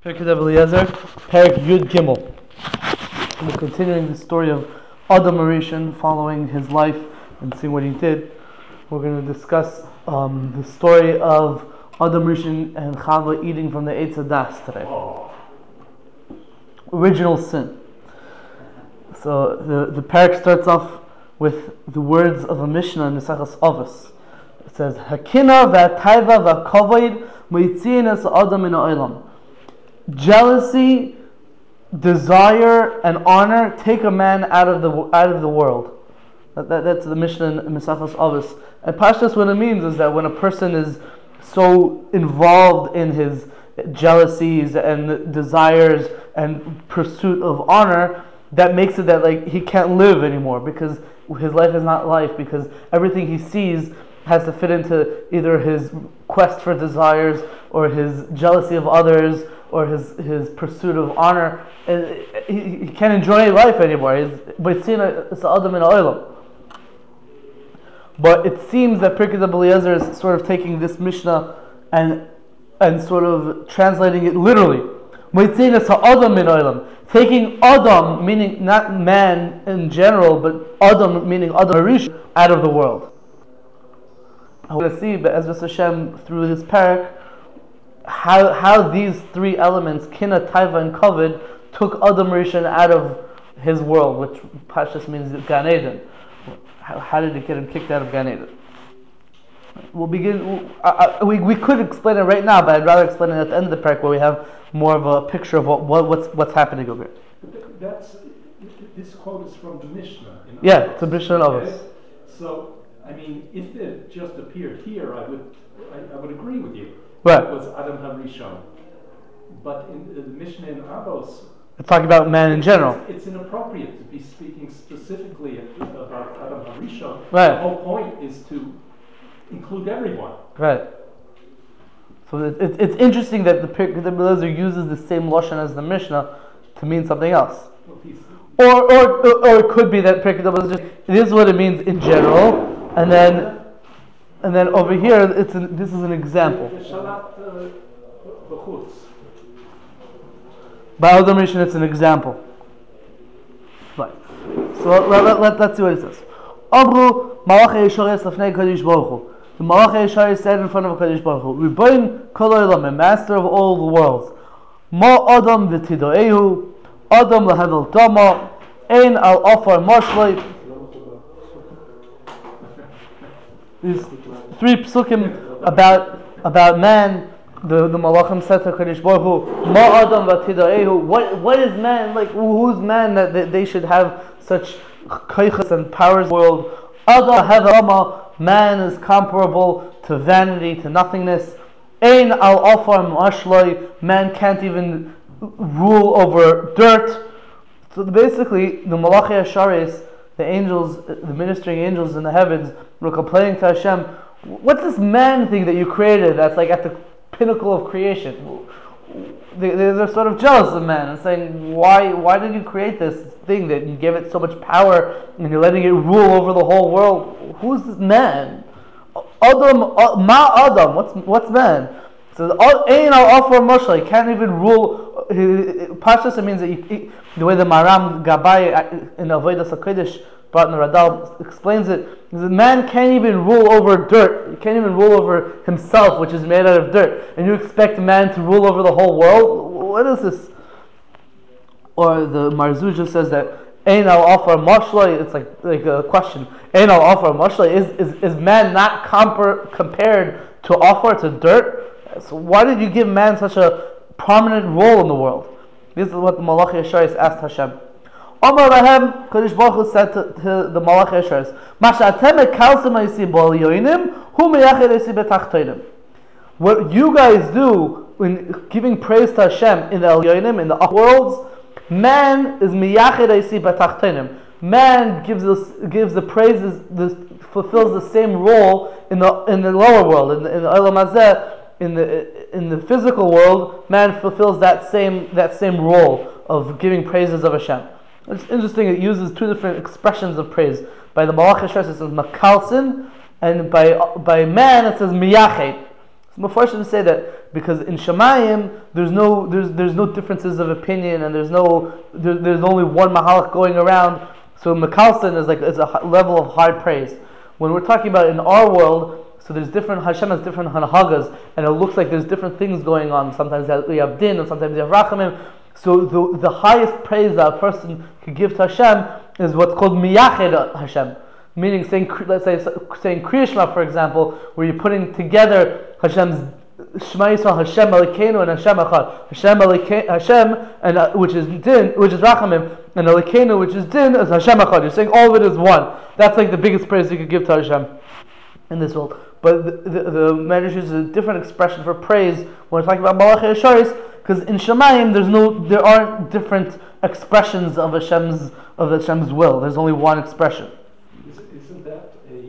Perek Eliezer, Perek Yud Gimel. We're continuing the story of Adam Harishon, following his life and seeing what he did. We're going to discuss the story of Adam Harishon and Chava eating from the Eitz Hadas today. Original sin. So the Perek starts off with the words of a Mishnah in Mesechus Avos. It says, Hakina v'atayva v'kavod moitziin es Adam min ha'olam. Jealousy, desire, and honor take a man out of the world. That's the Mishnah in Mesechus Avos. And Pashtas, what it means is that when a person is so involved in his jealousies and desires and pursuit of honor, that makes it that like he can't live anymore, because his life is not life, because everything he sees has to fit into either his quest for desires or his jealousy of others or his pursuit of honor. And he can't enjoy life anymore. But it seems that Perek Eliezer is sort of taking this Mishnah and sort of translating it literally. Taking Adam, meaning not man in general, but Adam, meaning Adam Harishon, out of the world. I want to see, but Ezras Hashem, through this parak, how these three elements, Kina, Taiva, and Kavod, took Adam Harishon out of his world, which Pashas means Gan Eden. How did it get him kicked out of Gan Eden? We'll begin. We could explain it right now, but I'd rather explain it at the end of the parak, where we have more of a picture of what's happening over here. This quote is from the Mishnah. Yeah, it's a Mishnah of us. So, I mean, if it just appeared here, I would agree with you. Right. It was Adam Harishon. But in the Mishnah in Avos, it's talking about man in general. It's inappropriate to be speaking specifically about Adam Harishon. Right. The whole point is to include everyone. Right. So it's interesting that the Perek Eliezer uses the same lashon as the Mishnah to mean something else. Or it could be that Perek Eliezer it is what it means in general, and then over here this is an example. By Adam Harishon, it's an example. Right. So let's see what it says. Amru Malachei Yesharis Lefnei Kadosh Baruch Hu. The Malachei Yesharis said in front of Kadosh Baruch Hu, Riboin Kol Olam, a master of all the worlds. Ma Adam v'tidoehu, Adam lehevel dama, ein al afar marshlei. These three psukim about man. The Malachim said to Kadosh Baruch Hu, Ma Adam v'tidoehu. What is man like? Who's man that they should have such kaichas and powers in the world? Adam hevel, man is comparable to vanity, to nothingness. Ein al afar mashloi, man can't even rule over dirt. So basically, the Malachei Yesharis, the angels, the ministering angels in the heavens, were complaining to Hashem, what's this man thing that you created that's like at the pinnacle of creation? They're sort of jealous of man and saying, why did you create this thing that you gave it so much power and you're letting it rule over the whole world? Who's this man? Adam, ma Adam, what's man? So Ein al Afar Moshe, he can't even rule. Pashas, it means that the way the Maram Gabai in Avodas HaKodesh brought in the Radal explains it, is that man can't even rule over dirt. He can't even rule over himself, which is made out of dirt. And you expect man to rule over the whole world? What is this? Or the Marzuja says that Ein al Afar Moshe, it's like a question. Ein al Afar Moshe, is man not compared to Afar, to dirt? So why did you give man such a prominent role in the world? This is what the Malachei Yesharis asked Hashem. Omar Lahem, Kadosh Baruch Hu said to the Malachei Yesharis, Masha'atem ekalsim ha'isi b'alyonim, hu meyached ha'isi b'tachtonim. What you guys do when giving praise to Hashem in the Elyonim, in the upper worlds, man is meyached ha'isi b'tachtonim. Man gives the praises, fulfills the same role in the lower world, in the Olam Hazeh. In the physical world, man fulfills that same role of giving praises of Hashem. It's interesting, it uses two different expressions of praise. By the Malachei Yesharis it says makalsin, and by man it says miyached. So Mepharshim to say that because in Shemayim there's no differences of opinion, and there's only one mahalach going around. So Mekalsin is a level of high praise. When we're talking about in our world, so there's different, Hashem has different hanhagas, and it looks like there's different things going on. Sometimes you have din, and sometimes you have rachamim. So the highest praise that a person could give to Hashem is what's called miyached Hashem. Meaning, let's say saying Kriya Shema, for example, where you're putting together Hashem's Shema Yisrael, Hashem Elokeinu, and Hashem Echad. Hashem, and which is din, which is Rachamim, and Elokeinu, which is din, is Hashem Echad. You're saying all of it is one. That's like the biggest praise you could give to Hashem in this world. But the Medrash uses a different expression for praise when we're talking about Malachei Yesharis, because in Shemayim there aren't different expressions of Hashem's will. There's only one expression. Isn't that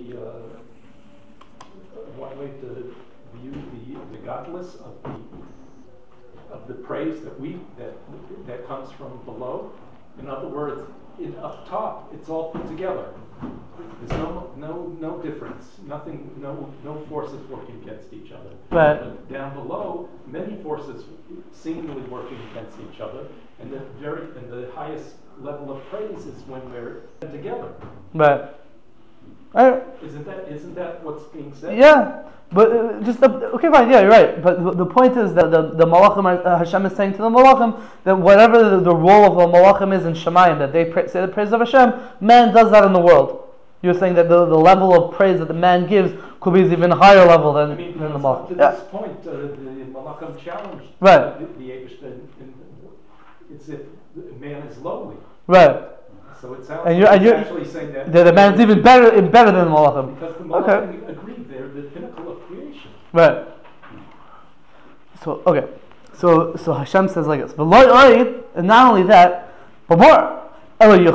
one way to view the godless of the praise that comes from below? In other words, up top, it's all put together. There's no difference. Nothing. No forces working against each other. Right. But down below, many forces seemingly working against each other, and the highest level of praise is when they're together. Right. Isn't that what's being said? Yeah, but okay, fine. Yeah, you're right. But the point is that the malachim, Hashem is saying to the malachim that whatever the role of the malachim is in Shemayim, that they say the praise of Hashem, man does that in the world. You're saying that the level of praise that the man gives could be even higher level than the malachim. To this point, the malachim challenged right. the Eibishter, it's if man is lowly. Right. So it sounds and you're actually saying that the man's even better than the malachim. Because the malachim agreed they're the pinnacle of creation. Right. So okay. So Hashem says like this. And not only that, but more. You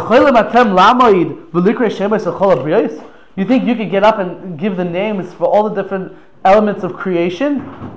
think you could get up and give the names for all the different elements of creation?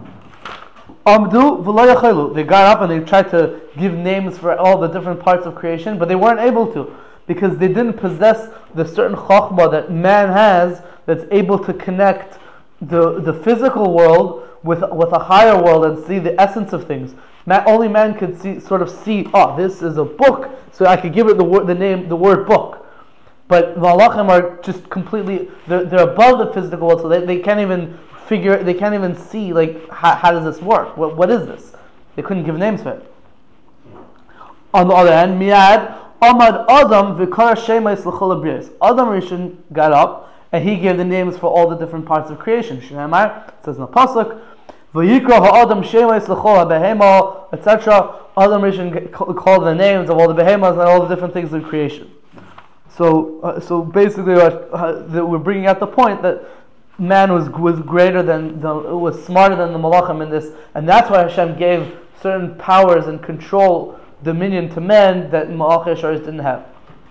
They got up and they tried to give names for all the different parts of creation, but they weren't able to, because they didn't possess the certain chokhmah that man has that's able to connect the physical world with a higher world and see the essence of things. Only man could see, this is a book, so I could give it the word book. But malachim are just completely, they're above the physical world, so they can't even they can't even see like how does this work? What is this? They couldn't give names for it. On the other hand, Miad Amad Adam Vikara Shemais L'chol Habriyos. Adam Rishon got up and he gave the names for all the different parts of creation. Shneimar, it says in the pasuk, Vayikra ha'adam Shemais L'chol HaBehema, etc. Adam Rishon called the names of all the behemoths and all the different things in creation. So basically, we're bringing out the point that man was greater was smarter than the malachim in this, and that's why Hashem gave certain powers and control, dominion to men that Malachei Yesharis didn't have.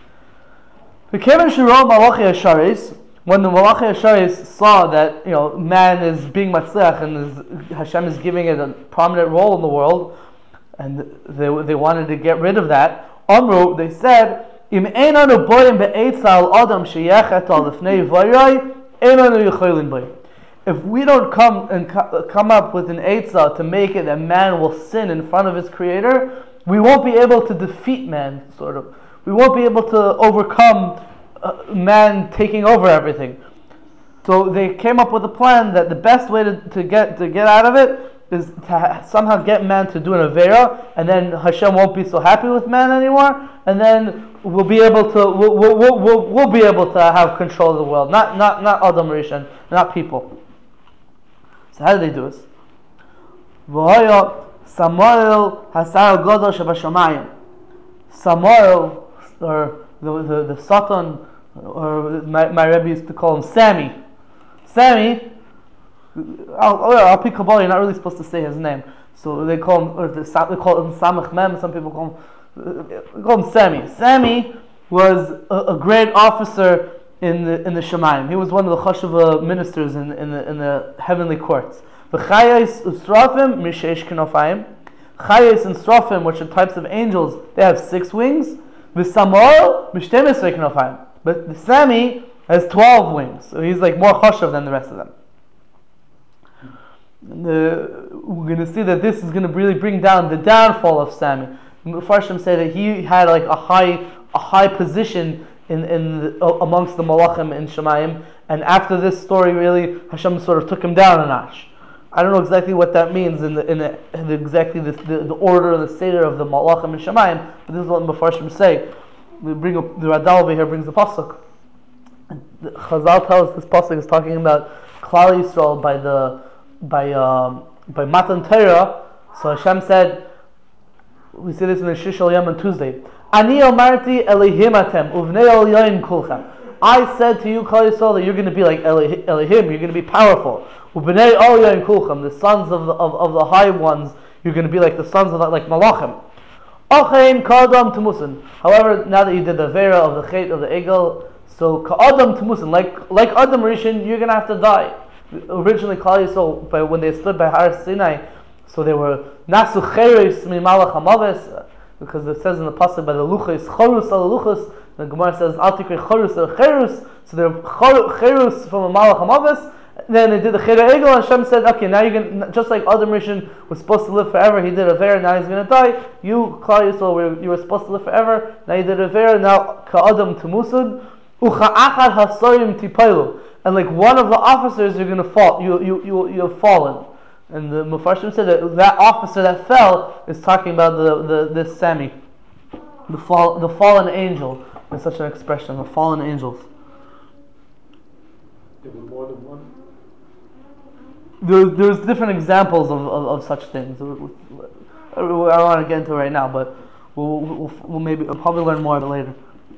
When the Malachei Yesharis saw that man is being matzliach and Hashem is giving it a prominent role in the world, and they wanted to get rid of that, Amru, they said, Im einanu boyim be'etza al adam sheyechet al lifnei vayrai, einanu yecholim boyim. If we don't come up with an eitzah to make it that man will sin in front of his creator, we won't be able to defeat man, sort of. We won't be able to overcome man taking over everything. So they came up with a plan that the best way to get out of it is to somehow get man to do an avera, and then Hashem won't be so happy with man anymore, and then we'll be able to have control of the world, not Adam Rishon, not people. So how did they do this? Samael Hasar Godol Shabashamayim. Samael, or the Satan, or my Rebbe used to call him Sammy. Sammy, I'll pick Kabbalah, you're not really supposed to say his name. So they call him, they call him Samach Mem, some people call him Sammy. Sammy was a great officer in the Shemayim. He was one of the Chashuva ministers in the heavenly courts. The Chayes Usrafim Mishesh Kinofayim. Chayes and Srafim, which are types of angels, they have 6 wings. The Samuel Mishtem Kinofayim. But the Sammy has 12 wings, so he's like more Chashuv than the rest of them. we're going to see that this is going to really bring down the downfall of Sami. Mufarshim say that he had like a high position amongst the Malachim in Shemayim, and after this story, really Hashem sort of took him down a notch. I don't know exactly what that means in the order and the seder of the Malachim in Shemayim, but this is what the Mufarshim say. The Radal over here brings the pasuk. The Chazal tells us this pasuk is talking about Klal Yisrael by Matan Torah. So Hashem said, we see this in the Shishal Yom on Tuesday. Ani omarti elihim atem uvnei elyoim kulchem. I said to you, Klal Yisrael, that you're going to be like Elihim. You're going to be powerful. Uvnei elyoim kulchem, the sons of the high ones. You're going to be like the sons of like Malachim. Ochein ka'adam tumusin. However, now that you did the vera of the chet of the egel, so ka'adam tumusin, like Adam Rishon, you're going to have to die. Originally, Klal Yisrael, when they stood by Har Sinai, so they were nasu cheres mi malach hamaves, because it says in the pasuk by the luchos chorus al luchos. The Gemara says al tikre chorus al cherus, so they're cherus from a malach hamaves. Then they did the Cheder Egel, and Hashem said, okay, now you're going to, just like Adam Rishon was supposed to live forever, he did a Ver, now he's going to die. You, Klal Yisrael, you were supposed to live forever, now you did a Ver, now Ka'adam Temusud, Ucha'achad Hasorim Tipailu. And like one of the officers, you're going to fall, you have fallen. And the Mufarshim said that officer that fell is talking about this Sami, the fallen angel. There's such an expression, the fallen angels. There were more than one? There's different examples of such things. I don't want to get into it right now, but we'll probably learn more of it later.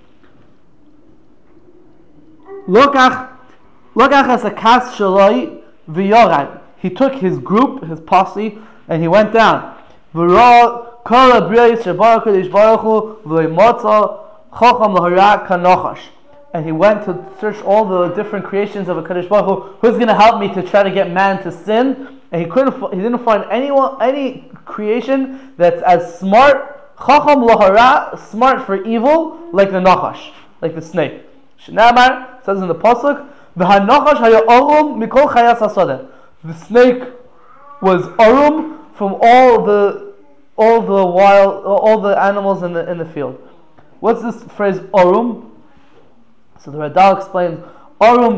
Lokach as a kas shaloi v'yorad. He took his group, his posse, and he went down. V'ra kol abriyos shebarak kadosh baruch hu v'imotza chocham l'hara kanochash. And he went to search all the different creations of a Kadosh Baruch Hu. Who's going to help me to try to get man to sin? And he didn't find any creation that's as smart, chacham lahara, smart for evil, like the nachash, like the snake. Shnamar says in the pasuk, v'hanachash haya arum mikol chayas hasadeh. The snake was arum from all the animals in the field. What's this phrase arum? So the Radal explains, Arum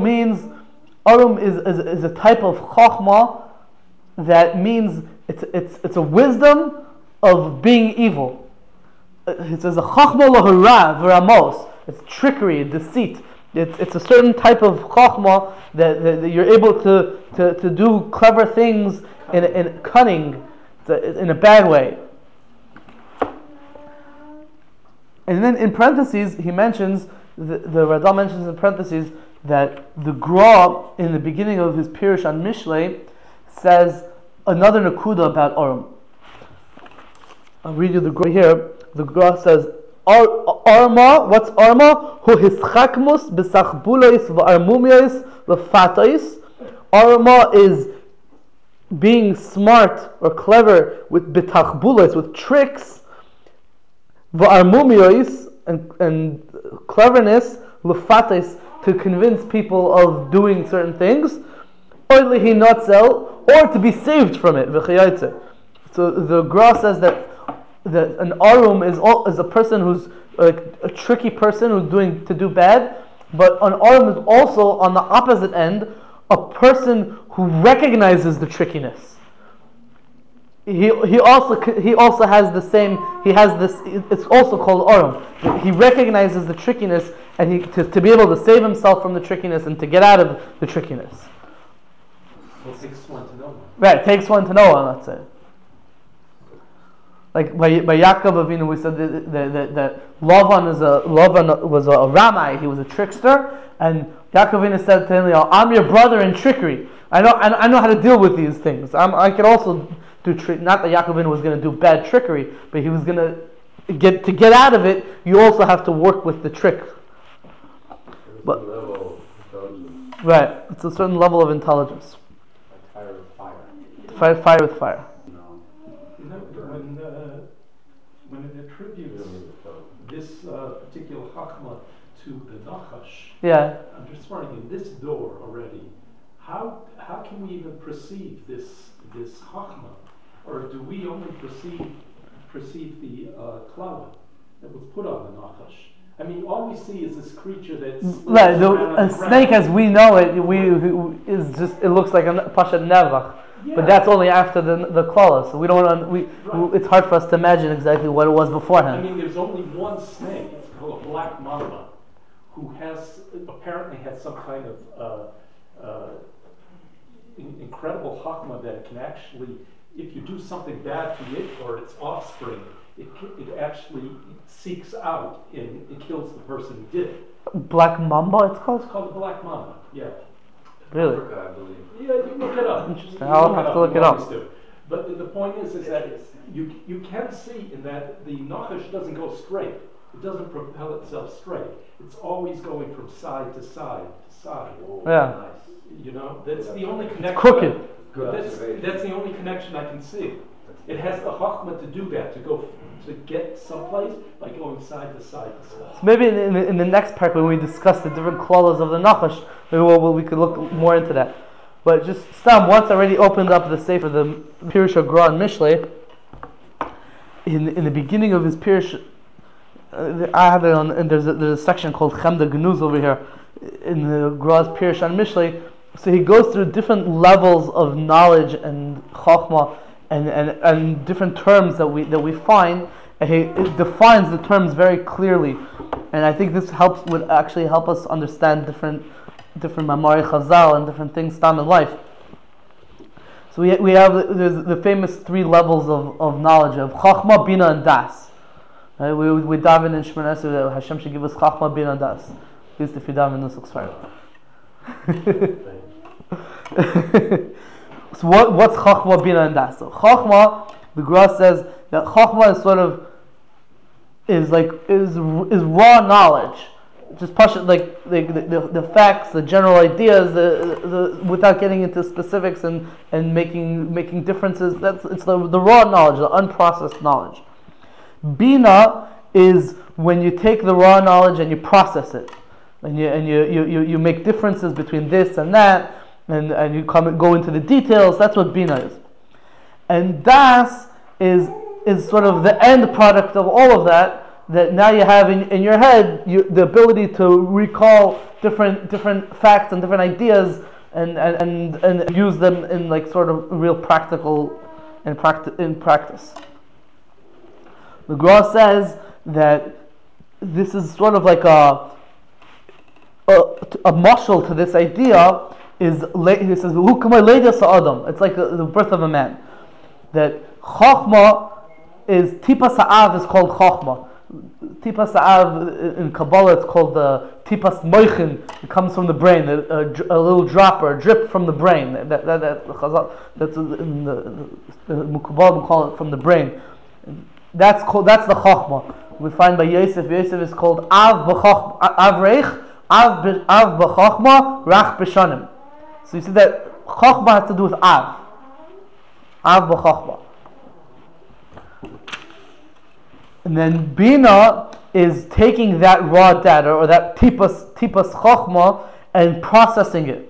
is a type of Chokhmah that means it's a wisdom of being evil. It says a Chokhmah lahara v'ramos. It's trickery, deceit. It's a certain type of Chokhmah that you're able to do clever things in cunning, in a bad way. And then in parentheses he mentions, the Radal mentions in parentheses that the Gra in the beginning of his Pirush on Mishlei says another Nakuda about Arum. I'll read you the Gra here. The Gra says, Arma, what's Arma? Hu hischakmus b'sachbulois v'armumiyos v'fatais. Arma is being smart or clever with bitachbulois, with tricks, v'armumiyos, and cleverness, lefates, to convince people of doing certain things, or lihi notzel, or to be saved from it. So the Gra says that an arum is a person who's like a tricky person who's do bad, but an arum is also on the opposite end a person who recognizes the trickiness. He also has the same. He has this. It's also called arum. He recognizes the trickiness, and to be able to save himself from the trickiness and to get out of the trickiness. It takes one to know one. Right, it takes one to know one. Let's say. Like by Yaakov Avinu, we said that Lavan was a Ramai. He was a trickster, and Yaakov Avinu said to him, "I'm your brother in trickery. I know how to deal with these things. I can also." Not that Yaakov Avinu was going to do bad trickery, but he was going to get out of it. You also have to work with the trick. But, right, it's a certain level of intelligence. Like fire with fire. Fire with fire. No. When it attributes this particular Chachma to the Nachash, Yeah. I'm just wondering, in this door already, how can we even perceive this chachma, or do we only perceive the klala that was put on the nachash? I mean, all we see is this creature that's right. A snake, as we know it, is just, it looks like a pasha nevach, but that's only after the klala. So we don't it's hard for us to imagine exactly what it was beforehand. I mean, there's only one snake. It's called a black mamba, who apparently has some kind of incredible chachma that it can actually, if you do something bad to it or its offspring, it actually seeks out and it kills the person who did it. Black mamba, it's called? It's called the black mamba, yeah. Really? Africa, I believe. Yeah, you look it up. Interesting. I'll have to look it up. But the point is that you can see in that the nachash doesn't go straight. It doesn't propel itself straight. It's always going from side to side to side. Yeah. You know, that's the only connection. It's crooked. That's the only connection I can see. It has the chachma to do that, to get someplace by going side to side to side. So maybe in the next part when we discuss the different klalas of the nachash, maybe we could look more into that. But just Stam, once I already opened up the sefer, the Pirush HaGra and Mishlei, in the beginning of his Pirush, I have it on, and there's a section called Chemda Gnuz over here in the Gra's Pirush and Mishlei. So he goes through different levels of knowledge and chachma and different terms that we find, and he defines the terms very clearly. And I think this would actually help us understand different Mamari Chazal and different things down in life. So we have the famous three levels of knowledge of Chachma, Bina, and Das. Right? We daven in Shemona Esrei that Hashem should give us Chachma, Bina, and Das. At least if you daven in Nusach Sfarim. So what's Chachma, Bina, and Das? So Chachma, the Gra says that Chachma is sort of is raw knowledge, just push it like the facts, the general ideas, the without getting into specifics and making differences. It's the raw knowledge, the unprocessed knowledge. Bina is when you take the raw knowledge and you process it, and you make differences between this and that, and you go into the details. That's what Bina is. And Das is sort of the end product of all of that. That now you have in your head the ability to recall different facts and different ideas and use them in like sort of real practical in practice. The Gra says that this is sort of like a mashal to this idea. He says, it's like the birth of a man. That Chachma is Tipas Ha'av is called Chachma. Tipas Ha'av in Kabbalah it's called the Tipas Moichin. It comes from the brain, a little drop or a drip from the brain. That's in the Kabbalah we call it from the brain. That's the Chachma. We find by Yosef. Yosef is called Av B'Chachma, Avreich, Av B'Chachma, Rach B'Shanim. So you see that Chachma has to do with Av B'Chachma. And then Bina is taking that raw data or that tipas chachma and processing it,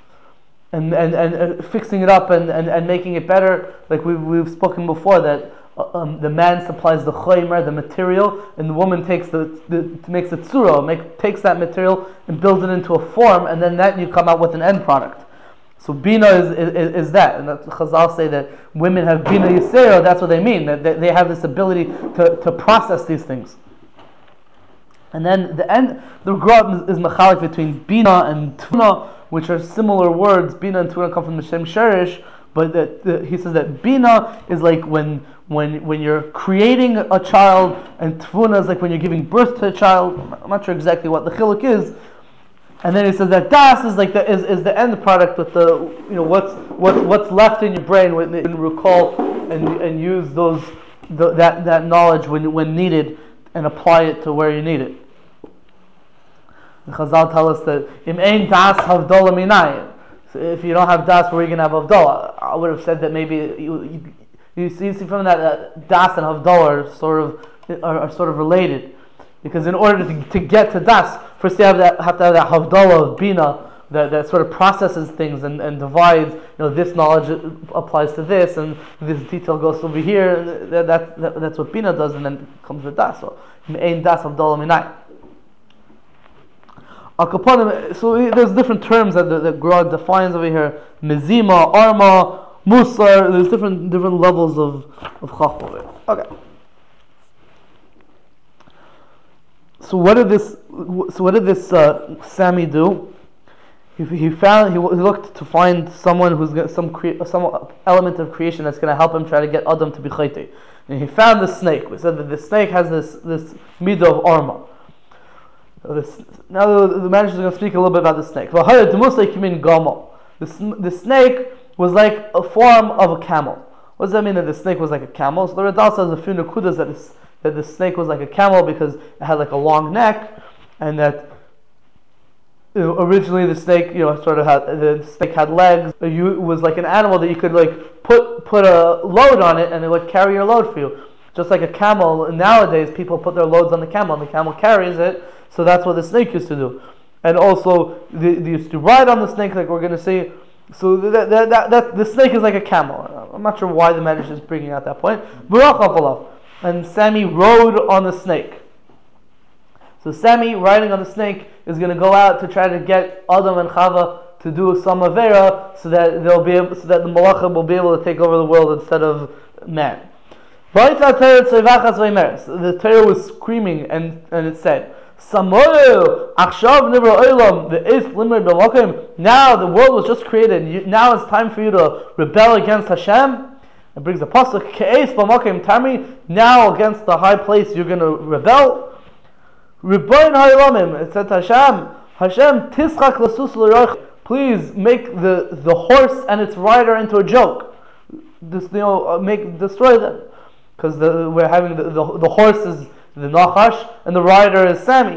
and fixing it up and making it better. Like we've spoken before that the man supplies the chaymer, the material, and the woman makes the tzura, takes that material and builds it into a form, and then that you come out with an end product. So Bina is that, and that's Chazal say that women have Bina Yisera. That's what they mean, that they have this ability to process these things. And then the Gra is machalik between Bina and Tuna, which are similar words. Bina and Tuna come from the Shem Sherish, but he says that Bina is like when you're creating a child, and Tuna is like when you're giving birth to a child. I'm not sure exactly what the chiluk is. And then he says that Das is like is the end product with the what's left in your brain when you can recall and use that knowledge when needed and apply it to where you need it. And Chazal tell us that im ein Das havdola minai. So if you don't have Das, where are you going to have havdola? I would have said that maybe you see from that Das and havdola are sort of related. Because in order to get to Das, first you have to have that Havdalah of Bina, that sort of processes things and divides. This knowledge applies to this, and this detail goes over here. That's what Bina does, and then comes with Das. So Ein Das Avdala Minai. So there's different terms that Gra defines over here: Mizima, Arma, Musar. There's different levels of Chachma. Okay. So what did this Sammy do? He looked to find someone who's got some element of creation that's going to help him try to get Adam to be chayte. And he found the snake. We said that the snake has this midah of arma. Now the manager is going to speak a little bit about the snake. The snake was like a form of a camel. What does that mean that the snake was like a camel? So the Radal says a few nakudas that the snake was like a camel because it had like a long neck, and that originally the snake, the snake had legs. It was like an animal that you could like put a load on it, and it would carry your load for you, just like a camel. Nowadays, people put their loads on the camel, and the camel carries it. So that's what the snake used to do, and also they used to ride on the snake, like we're going to see. So that the snake is like a camel. I'm not sure why the Medrash is bringing out that point. And Sammy rode on the snake. So Sammy riding on the snake is going to go out to try to get Adam and Chava to do some avera, so that the Malachim will be able to take over the world instead of man. The Torah was screaming, and it said, Samuel, now the world was just created. Now it's time for you to rebel against Hashem. It brings the pasuk Ke'es b'makom tamri. Now against the high place you're going to rebel. Ribono shel olamim. It said to Hashem tischak lasus l'roich. Please make the horse and its rider into a joke. Destroy them, because we're having the horse is the Nachash and the rider is Sammy.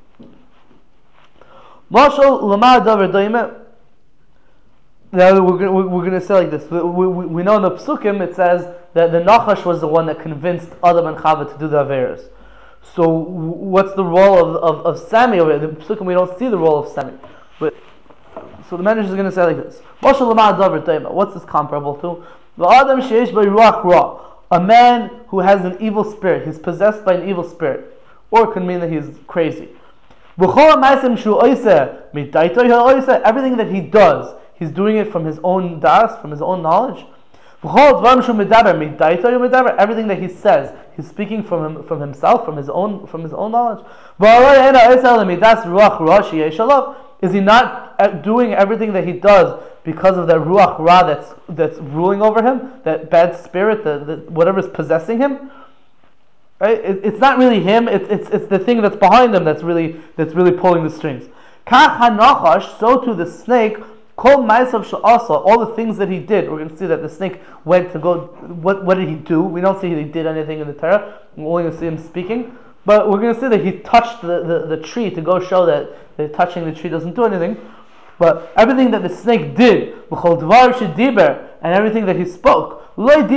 Mashal lamar davar daimeh. Now we're going to say like this. We know in the Psukim it says that the Nachash was the one that convinced Adam and Chava to do the Averos. So what's the role of Sammy over there? The Psukim, we don't see the role of Sammy. But so the manager is going to say like this. What's this comparable to? A man who has an evil spirit. He's possessed by an evil spirit. Or it could mean that he's crazy. Everything that he does, he's doing it from his own das, from his own knowledge. Everything that he says, he's speaking from himself, from his own knowledge. Is he not doing everything that he does because of that ruach ra that's ruling over him, that bad spirit, that whatever's possessing him? Right? It's not really him. It's the thing that's behind him that's really pulling the strings. So to the snake. All the things that he did, we're going to see that the snake went to go. What did he do? We don't see he did anything in the Torah. We're only going to see him speaking. But we're going to see that he touched the tree to go show that touching the tree doesn't do anything. But everything that the snake did, and everything that he spoke,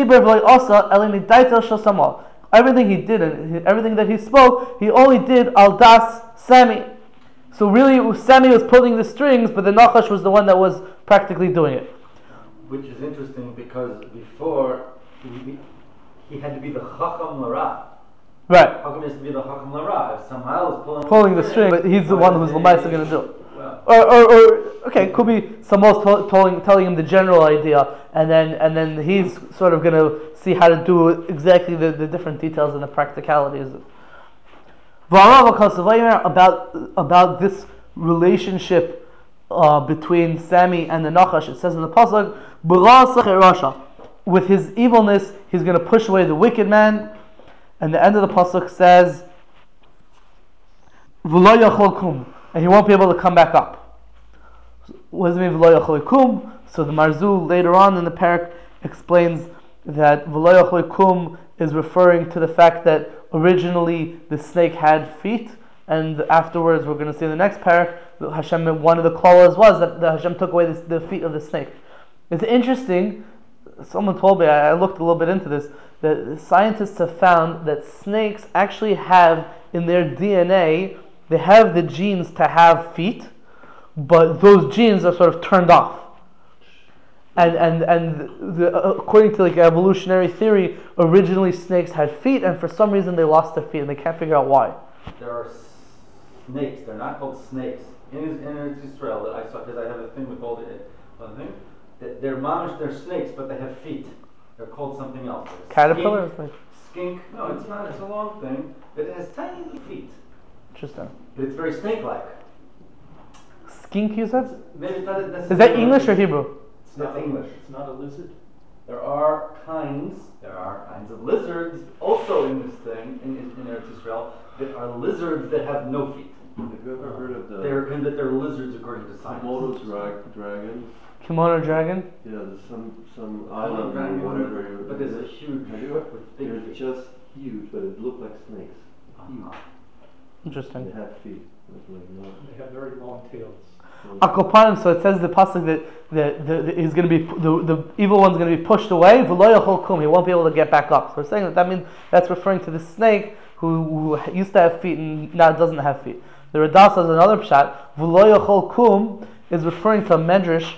everything he did and everything that he spoke, he only did al das Sammy. So really, Sammy was pulling the strings, but the Nachash was the one that was practically doing it. Which is interesting because before he had to be the Chacham Lara. Right. How come he has to be the Chacham Lara? If somehow is pulling the string, but he's the one who's Lamaisa going to do it. Well. Or could be someone else telling him the general idea, and then he's sort of going to see how to do exactly the different details and the practicalities. About this relationship between Sammy and the Nachash, it says in the pasuk, with his evilness, he's going to push away the wicked man. And the end of the pasuk says, and he won't be able to come back up. What does it mean? So the Marzul later on in the parak explains that is referring to the fact that originally the snake had feet, and afterwards we're going to see in the next parak, Hashem, one of the clauses was that Hashem took away the feet of the snake. It's interesting, someone told me, I looked a little bit into this, that scientists have found that snakes actually have in their DNA, they have the genes to have feet, but those genes are sort of turned off. According to like evolutionary theory, originally snakes had feet, and for some reason they lost their feet, and they can't figure out why. There are snakes. They're not called snakes. In Israel, that I saw, because I have a thing with all the thing. They're mamish. They're snakes, but they have feet. They're called something else. Caterpillar? Skink. No, it's not. It's a long thing, but it has tiny feet. Interesting. But it's very snake-like. Skink, you said? Maybe it's not necessarily. Is that English or Hebrew? It's English. It's not a lizard. There are kinds of lizards also in this thing in Eretz Israel that are lizards that have no feet. Have you ever heard of the They're lizards according to science. Komodo dragon? Kimono dragon? Yeah, there's some island or whatever. But there's a huge. They're just huge, but it looked like snakes. Huge. Interesting. They have feet. They have very long tails. Akopanim, so it says the pasuk that he's going to be the evil one's going to be pushed away. V'lo yachol kum, he won't be able to get back up. So we're saying that means that's referring to the snake who used to have feet and now doesn't have feet. The Radas has another pshat. V'lo yachol kum is referring to Medrash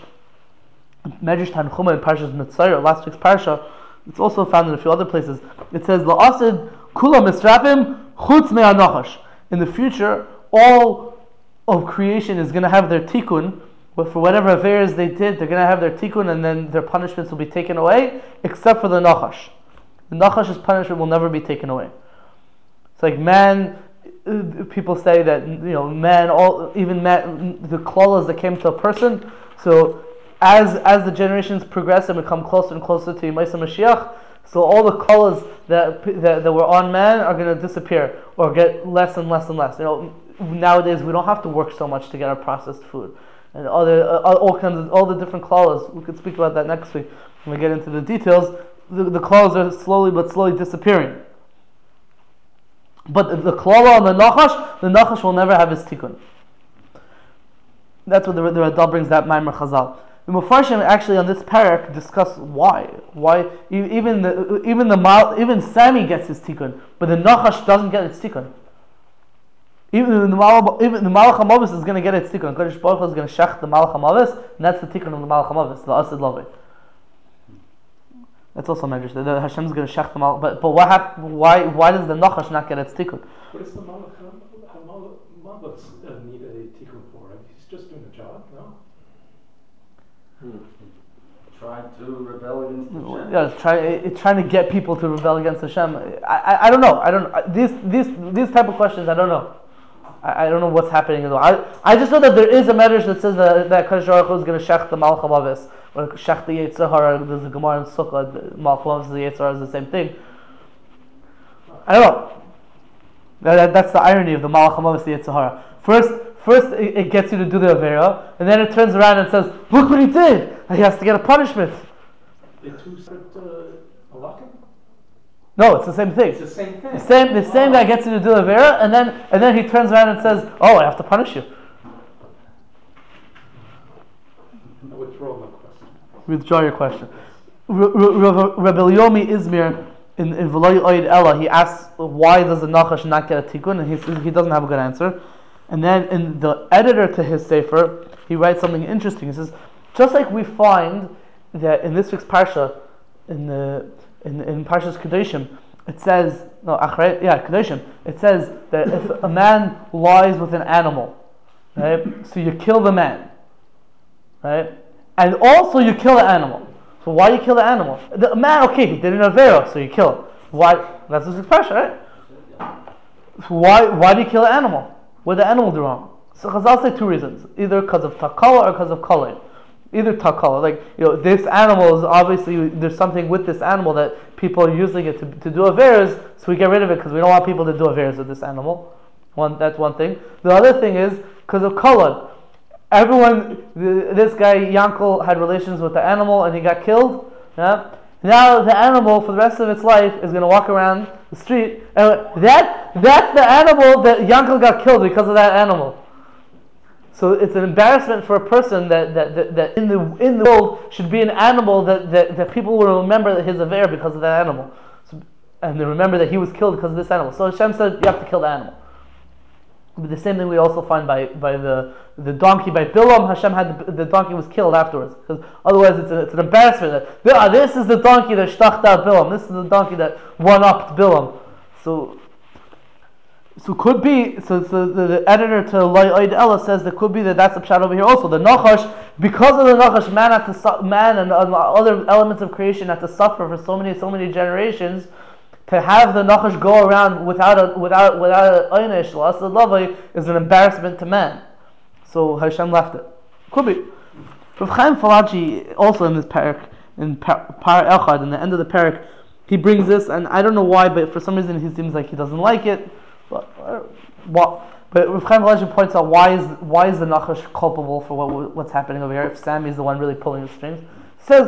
Tanchuma in Parshas Mitzayir, last week's parsha. It's also found in a few other places. It says la'asid kula misrapim chutz me'anachash. In the future, all of creation is going to have their tikkun, but for whatever affairs they did, they're going to have their tikkun, and then their punishments will be taken away, except for the nachash. The nachash's punishment will never be taken away. It's like man. People say that man, the klalas that came to a person. So as the generations progress and become closer and closer to Yemaisa Mashiach, so all the klalas that were on man are going to disappear or get less and less and less. Nowadays we don't have to work so much to get our processed food, and all the different klalas. We could speak about that next week when we get into the details. The klalas are slowly disappearing. But the klala and the nachash will never have his tikkun. That's what the Radal brings that Maimer Chazal. The Mefarshim actually on this parak discuss why even Sami gets his tikkun, but the nachash doesn't get its tikkun. Even the Malach HaMavis is going to get its tikkun. Kodesh Baruch Hu is going to shech the Malach HaMavis, and that's the tikkun of the Malach HaMavis, the Asid Lavei. That's also medrash. The Hashem is going to shech the Malach. But why does the nachash not get its tikkun? What does the Malach HaMavis need a tikkun for? He's just doing a job, no? Trying to rebel against Hashem. Yeah, it's trying to get people to rebel against Hashem. I don't know. These type of questions, I don't know. I don't know what's happening. I just know that there is a medrash that says that Kodesh Baruch Hu is going to shech the Malach HaMavis, or shech the Yetzer Hara. There's a Gemara in Sukkah. The Malach HaMavis and the Yetzer Hara is the same thing. I don't know. That's the irony of the Malach HaMavis and the Yetzer Hara. First it gets you to do the Avera, and then it turns around and says, "Look what he did! And he has to get a punishment." The two separate halakim? No, it's the same thing. It's the same thing. The same guy gets you to do a vera, and then he turns around and says, "Oh, I have to punish you." I withdraw my question. Withdraw your question. Rabbi Yomi Izmir in V'lo Yo'id Ella, he asks why does the nachash not get a tikkun, and he says he doesn't have a good answer. And then in the editor to his sefer, he writes something interesting. He says, just like we find that in this week's parsha, in Parshas Kedoshim, it says Kedoshim. It says that if a man lies with an animal, right, so you kill the man, right, and also you kill the animal. So why you kill the animal? The man, okay, he did an avera, so you kill him. Why? That's this week's parsha, right? So why do you kill the animal? What did the animal do wrong? So Chazal say two reasons: either because of takala or because of kolin. Either takala, like this animal is obviously there's something with this animal that people are using it to do averas, so we get rid of it because we don't want people to do averas with this animal. That's one thing. The other thing is because of kolin. This guy Yankel had relations with the animal and he got killed. Yeah. Now the animal for the rest of its life is going to walk around the street, and that's the animal that Yankel got killed because of that animal. So it's an embarrassment for a person that in the world should be an animal that people will remember that his aver because of that animal, and they remember that he was killed because of this animal. So Hashem said you have to kill the animal. The same thing we also find by the donkey by Bilam. Hashem had the donkey was killed afterwards, because otherwise it's an embarrassment. This is the donkey that shtachta out Bilam. This is the donkey that one-upped Bilam. So could be. So the editor to Loi Oid Ella says that could be that's a pshat over here also. The Nachash, because of the Nachash, man and other elements of creation had to suffer for so many generations. To have the Nachash go around without an oynish l'asad lavai is an embarrassment to man. So Hashem left it. Could be. Rav Chaim Falachi also in this parak, in Par Echad, in the end of the parak, he brings this, and I don't know why, but for some reason he seems like he doesn't like it. But Rav Chaim Falachi points out why is the Nachash culpable for what's happening over here if Sammy is the one really pulling the strings. He says,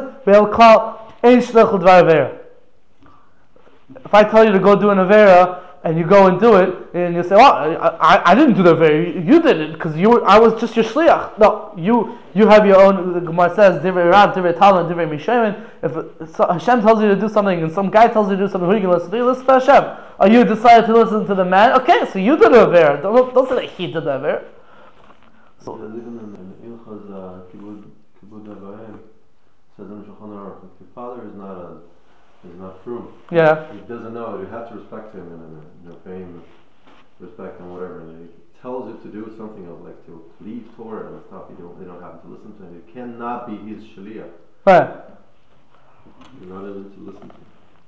if I tell you to go do an Avera and you go and do it, and you say, "Well, I didn't do the Avera. You did it because I was just your shliach." No, you have your own. The Gemara says, "Divrei Rav, Divrei Talmud, Divrei Mishayin." If Hashem tells you to do something and some guy tells you to do something, who are you going to listen to? You listen to Hashem. Are you decided to listen to the man? Okay, so you did the Avera. Don't say that he did the Avera. So even in Ilchaz Kibud Avaim says in Shulchan Aruch, if your father is not frum. Yeah. He doesn't know. You have to respect him and pay him respect and whatever. And he tells you to do something like to leave Torah and stuff. They don't have to listen to him. You cannot be his shaliach. Right. You're not able to listen to him.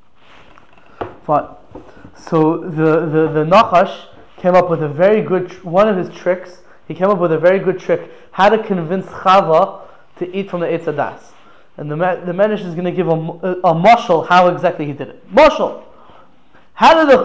Fine. So the Nachash came up with a very good one of his tricks. He came up with a very good trick how to convince Chava to eat from the Eitz Hadas. And the Medrash is going to give a mashal how exactly he did it. Mashal. How did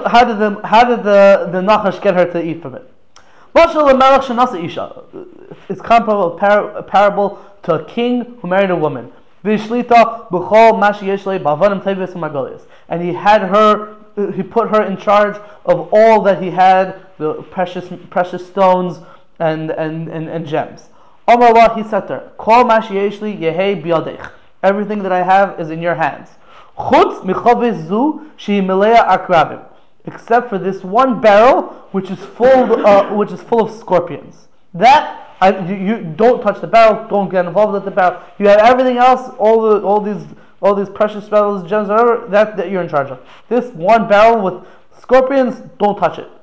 the Nachash get her to eat from it? Mashal lemelech shenasa isha. It's comparable a parable to a king who married a woman. Vishlita b'chol mashi yeshlei b'avanim tevis u'margolius. And he put her in charge of all that he had, the precious stones and gems. Amar Allah, he said to her, Kol mashi yeshli yehei biyadech. Everything that I have is in your hands. Chutz michaviz zu shehi melea akrabim. Except for this one barrel, which is full of scorpions. You don't touch the barrel. Don't get involved with the barrel. You have everything else, all these precious metals, gems, whatever that you're in charge of. This one barrel with scorpions, don't touch it.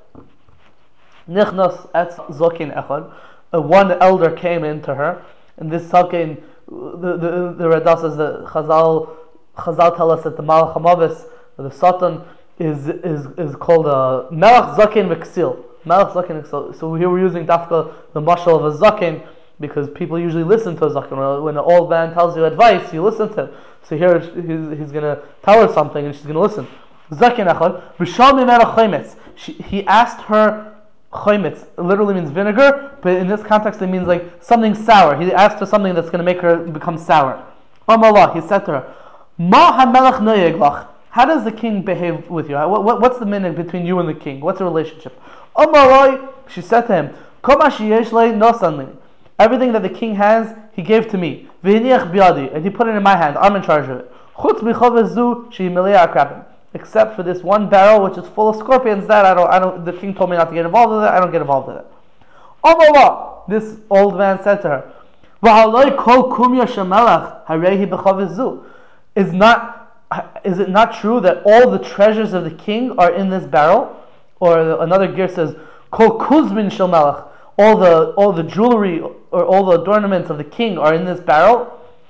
Nichnas etz zokin echad. One elder came into her, and this zokin, the Radah says that Chazal tell us that the Malach HaMavis, the Satan, is called a Melech Zaken V'Ksil. Melech Zaken V'Ksil. So here we're using dafka the mashal of a Zaken because people usually listen to a Zaken. When an old man tells you advice, you listen to him. So here he's going to tell her something and she's going to listen. Zaken Echad B'Shal Mimera Chaymetz. He asked her Chaymetz. Literally means vinegar, but in this context it means like something sour. He asked her something that's going to make her become sour. Amallah, he said to her, Ma HaMelech Noyeg Lach. How does the king behave with you? What's the meaning between you and the king? What's the relationship? Amallah, she said to him, everything that the king has, he gave to me. And he put it in my hand. I'm in charge of it. Except for this one barrel which is full of scorpions, that I don't. The king told me not to get involved with it. I don't get involved with it. Amallah, this old man said to her, Is it not true that all the treasures of the king are in this barrel? Or another gear says, Kol kuzmin shel melech. All the jewelry or all the adornments of the king are in this barrel.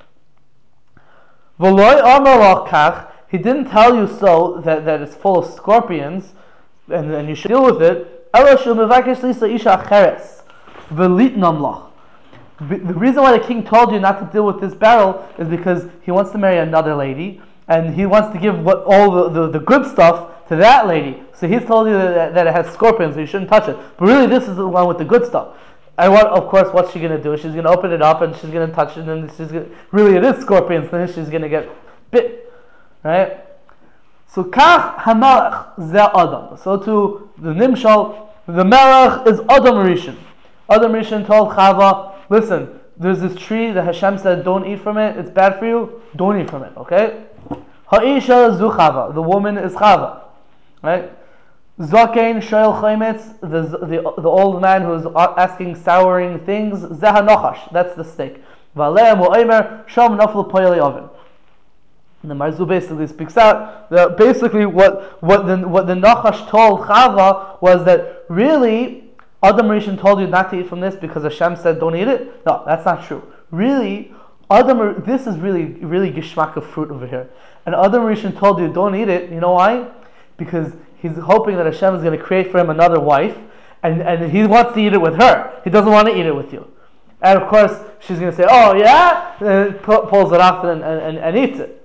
V'loi amar kach. He didn't tell you so that it's full of scorpions, and you should deal with it. Ela shel mevakesh lisa isha acheres v'litnam lach. The reason why the king told you not to deal with this barrel is because he wants to marry another lady, and he wants to give all the good stuff to that lady. So he's told you that it has scorpions, so you shouldn't touch it. But really, this is the one with the good stuff. And of course, what's she going to do? She's going to open it up, and she's going to touch it, and really it is scorpions, then she's going to get bit. Right? So kach hamelech ze Adam. So to the Nimshal, the Melech is Adam Rishon. Adam Rishon told Chava, listen, there's this tree that Hashem said don't eat from it, it's bad for you, don't eat from it, okay? Ha'isha zu Chava, the woman is Chava, right? Zaken Shoel Chaimetz, the old man who's asking souring things, Zeha Nochash, that's the snake. Valeh Mo'emer Shom Naflu Poyeli Oven. And the Marzu basically speaks out that basically what the Nachash told Chava was that really Adam Rishon told you not to eat from this because Hashem said don't eat it. No, that's not true. Really, this is really gishmak of fruit over here. And Adam Rishon told you don't eat it. You know why? Because he's hoping that Hashem is going to create for him another wife, and he wants to eat it with her. He doesn't want to eat it with you. And of course, she's going to say, "Oh yeah," and pulls it off and eats it.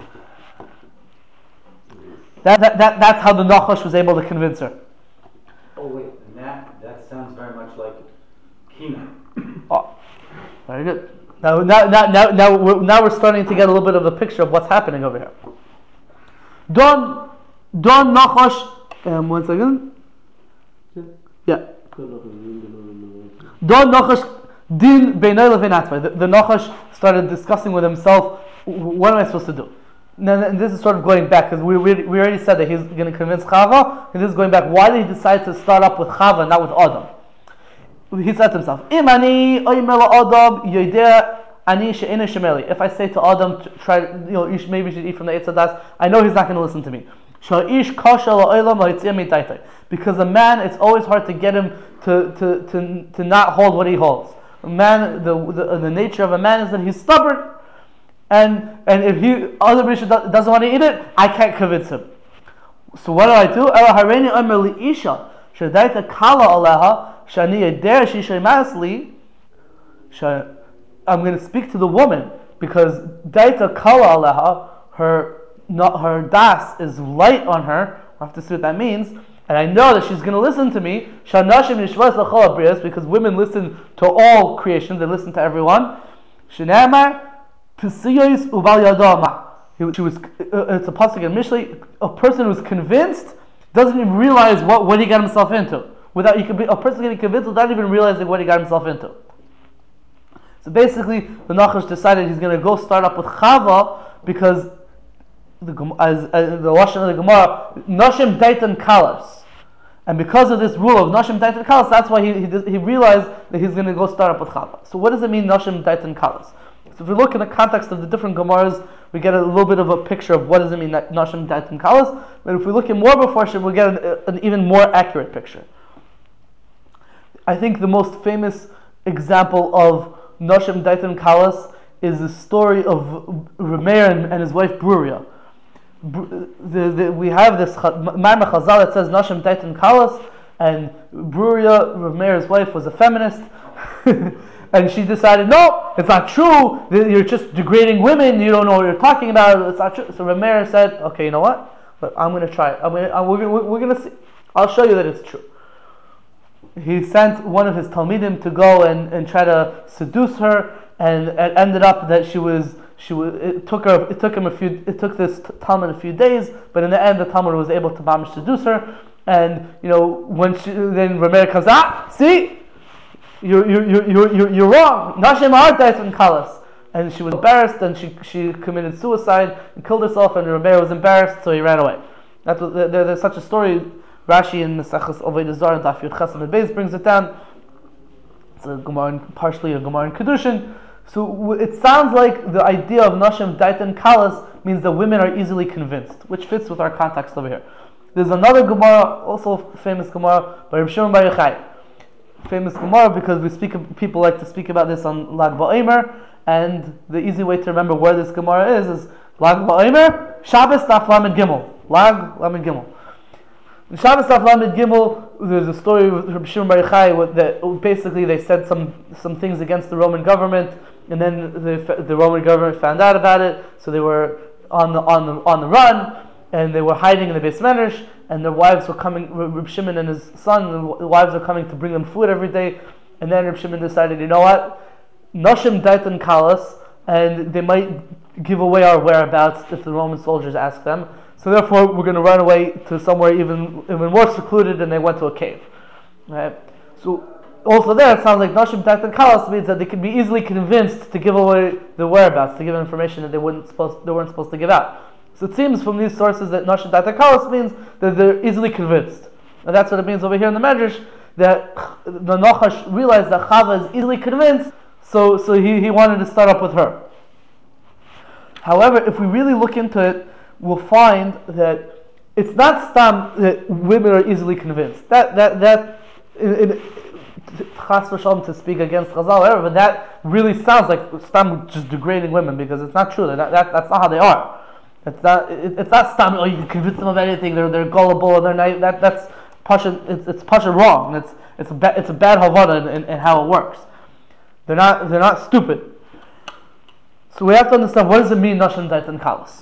That's how the Nachash was able to convince her. Oh wait, and that sounds very much like Kina. Oh, very good. Now we're starting to get a little bit of a picture of what's happening over here. Don Nachash. 1 second. Yeah. Don Nachash din beinay levin atzmai. The Nachash started discussing with himself, what am I supposed to do? And this is sort of going back because we already said that he's going to convince Chava, and this is going back. Why did he decide to start up with Chava, not with Adam? He said to himself, if I say to Adam, try, maybe you should eat from the Eitz Hadas, I know he's not going to listen to me. Because a man, it's always hard to get him to not hold what he holds. A man, the nature of a man is that he's stubborn, and if other Rishon doesn't want to eat it, I can't convince him. So what do? I'm going to speak to the woman because daita kala aleha, her das is light on her. We'll have to see what that means. And I know that she's going to listen to me. Because women listen to all creations, they listen to everyone. It's a pasuk in Mishlei. A person who's convinced doesn't even realize what he got himself into. A person can be convinced without even realizing what he got himself into. So basically, the Nachash decided he's going to go start up with Chava because, as the Lashon of the Gemara, Nashim Daitan Kalas. And because of this rule of Nashim Daitan Kalas, that's why he realized that he's going to go start up with Chava. So what does it mean, Nashim Daitan Kalas? So if we look in the context of the different Gemaras, we get a little bit of a picture of what does it mean, Nashim Daitan Kalas. But if we look in more Mefarshim, we'll get an even more accurate picture. I think the most famous example of Nashim Daitan Kalas is the story of Rameir and his wife Bruria. We have this Ma'amar Chazal that says Nashim Daitan Kalas, and Bruria, Rameir's wife, was a feminist. And she decided, no, it's not true. You're just degrading women. You don't know what you're talking about. It's not true. So Rameir said, okay, you know what? But I'm going to try it. We're going to see. I'll show you that it's true. He sent one of his Talmidim to go and try to seduce her, and it ended up that it took this Talmud a few days, but in the end the Talmud was able to mamish seduce her, and then Rameir comes, see, you're wrong. Nashim are Daitan Kalas. And she was embarrassed, and she committed suicide and killed herself, and Rameir was embarrassed, so he ran away. There's such a story. Rashi in Maseches Avodah Zarah and Daf Yud Ches Amud Beis brings it down. It's partially a Gemara in Kedushin. So it sounds like the idea of Nashim Daitan Kalas means that women are easily convinced, which fits with our context over here. There's another Gemara, also famous Gemara, by Reb Shimon Bar Yochai. Famous Gemara because people like to speak about this on Lag BaOmer, and the easy way to remember where this Gemara is Lag BaOmer, Shabbos Daf Lamed Gimel. Lag Lamed Gimel. In Shabbos Daf Lamed Gimel, there's a story with Reb Shimon Bar Yochai that basically they said some things against the Roman government, and then the Roman government found out about it, so they were on the run, and they were hiding in the Beis Medrash, and their wives were coming. Reb Shimon and his son, the wives were coming to bring them food every day, and then Reb Shimon decided, you know what, Nashim Daitan Kalas, and they might give away our whereabouts if the Roman soldiers ask them. So therefore, we're going to run away to somewhere even more secluded, and they went to a cave. Right? So also there, it sounds like Nashim Daitan Kalas means that they can be easily convinced to give away the whereabouts, to give information that they weren't supposed to give out. So it seems from these sources that Nashim Daitan Kalas means that they're easily convinced. And that's what it means over here in the Medrash, that the Nachash realized that Chava is easily convinced, so he wanted to start up with her. However, if we really look into it, we'll find that it's not stam that women are easily convinced. Chas v'shalom to speak against Chazal, whatever, but that really sounds like stam just degrading women, because it's not true. That's not how they are. It's not stam. Oh, you can convince them of anything. They're gullible and they're naive. That's pasha. It's pasha wrong. It's a bad havana in how it works. They're not stupid. So we have to understand, what does it mean Nashim Dait and Kalas?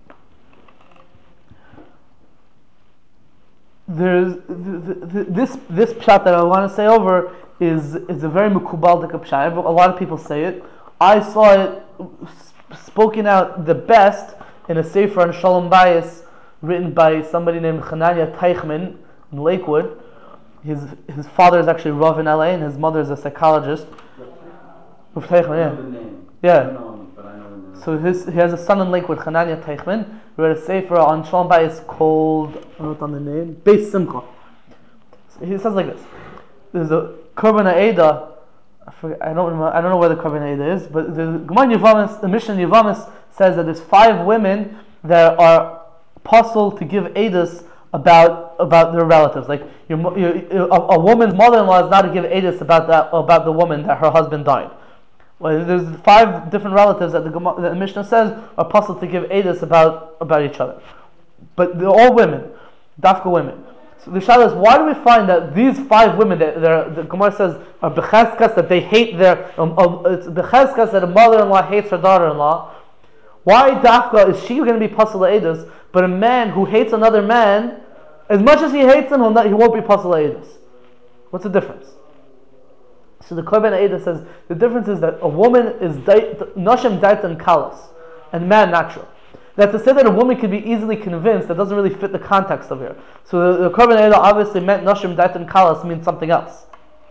There's this pshat that I want to say over is a very mekubaldik pshat. A lot of people say it. I saw it spoken out the best in a sefer on Shalom Bayis written by somebody named Hanania Teichman in Lakewood. His father is actually Rav in LA and his mother is a psychologist. Rav Teichman, yeah. So he has a son in Lakewood, Hanania Teichman, who wrote a sefer on Shalom Bayis called, I wrote on the name, Beis Simcha. So he says like this: there's a Korban Ha'eda. I don't know where the Korban Ha'eda is, but the Gemara Yevamos, the Mishnah Yevamos says that there's 5 women that are possible to give edus about their relatives. Like a woman's mother-in-law is not to give edus about the woman that her husband died. Well, there's 5 different relatives that the Mishnah says are possible to give edus about each other, but they're all women, dafka women. So the shaila is, why do we find that these 5 women that the Gemara says are becheskas, that they hate their it's becheskas that a mother-in-law hates her daughter-in-law? Why dafka is she going to be pasul edus, but a man who hates another man, as much as he hates him, he won't be pasul edus? What's the difference? So the Korban Ha'eda says the difference is that a woman is Nashim Dait and Kalas, and man natural. That to say that a woman can be easily convinced, that doesn't really fit the context of here. So the Korban Ha'eda obviously meant Nashim Dait and Kalas means something else.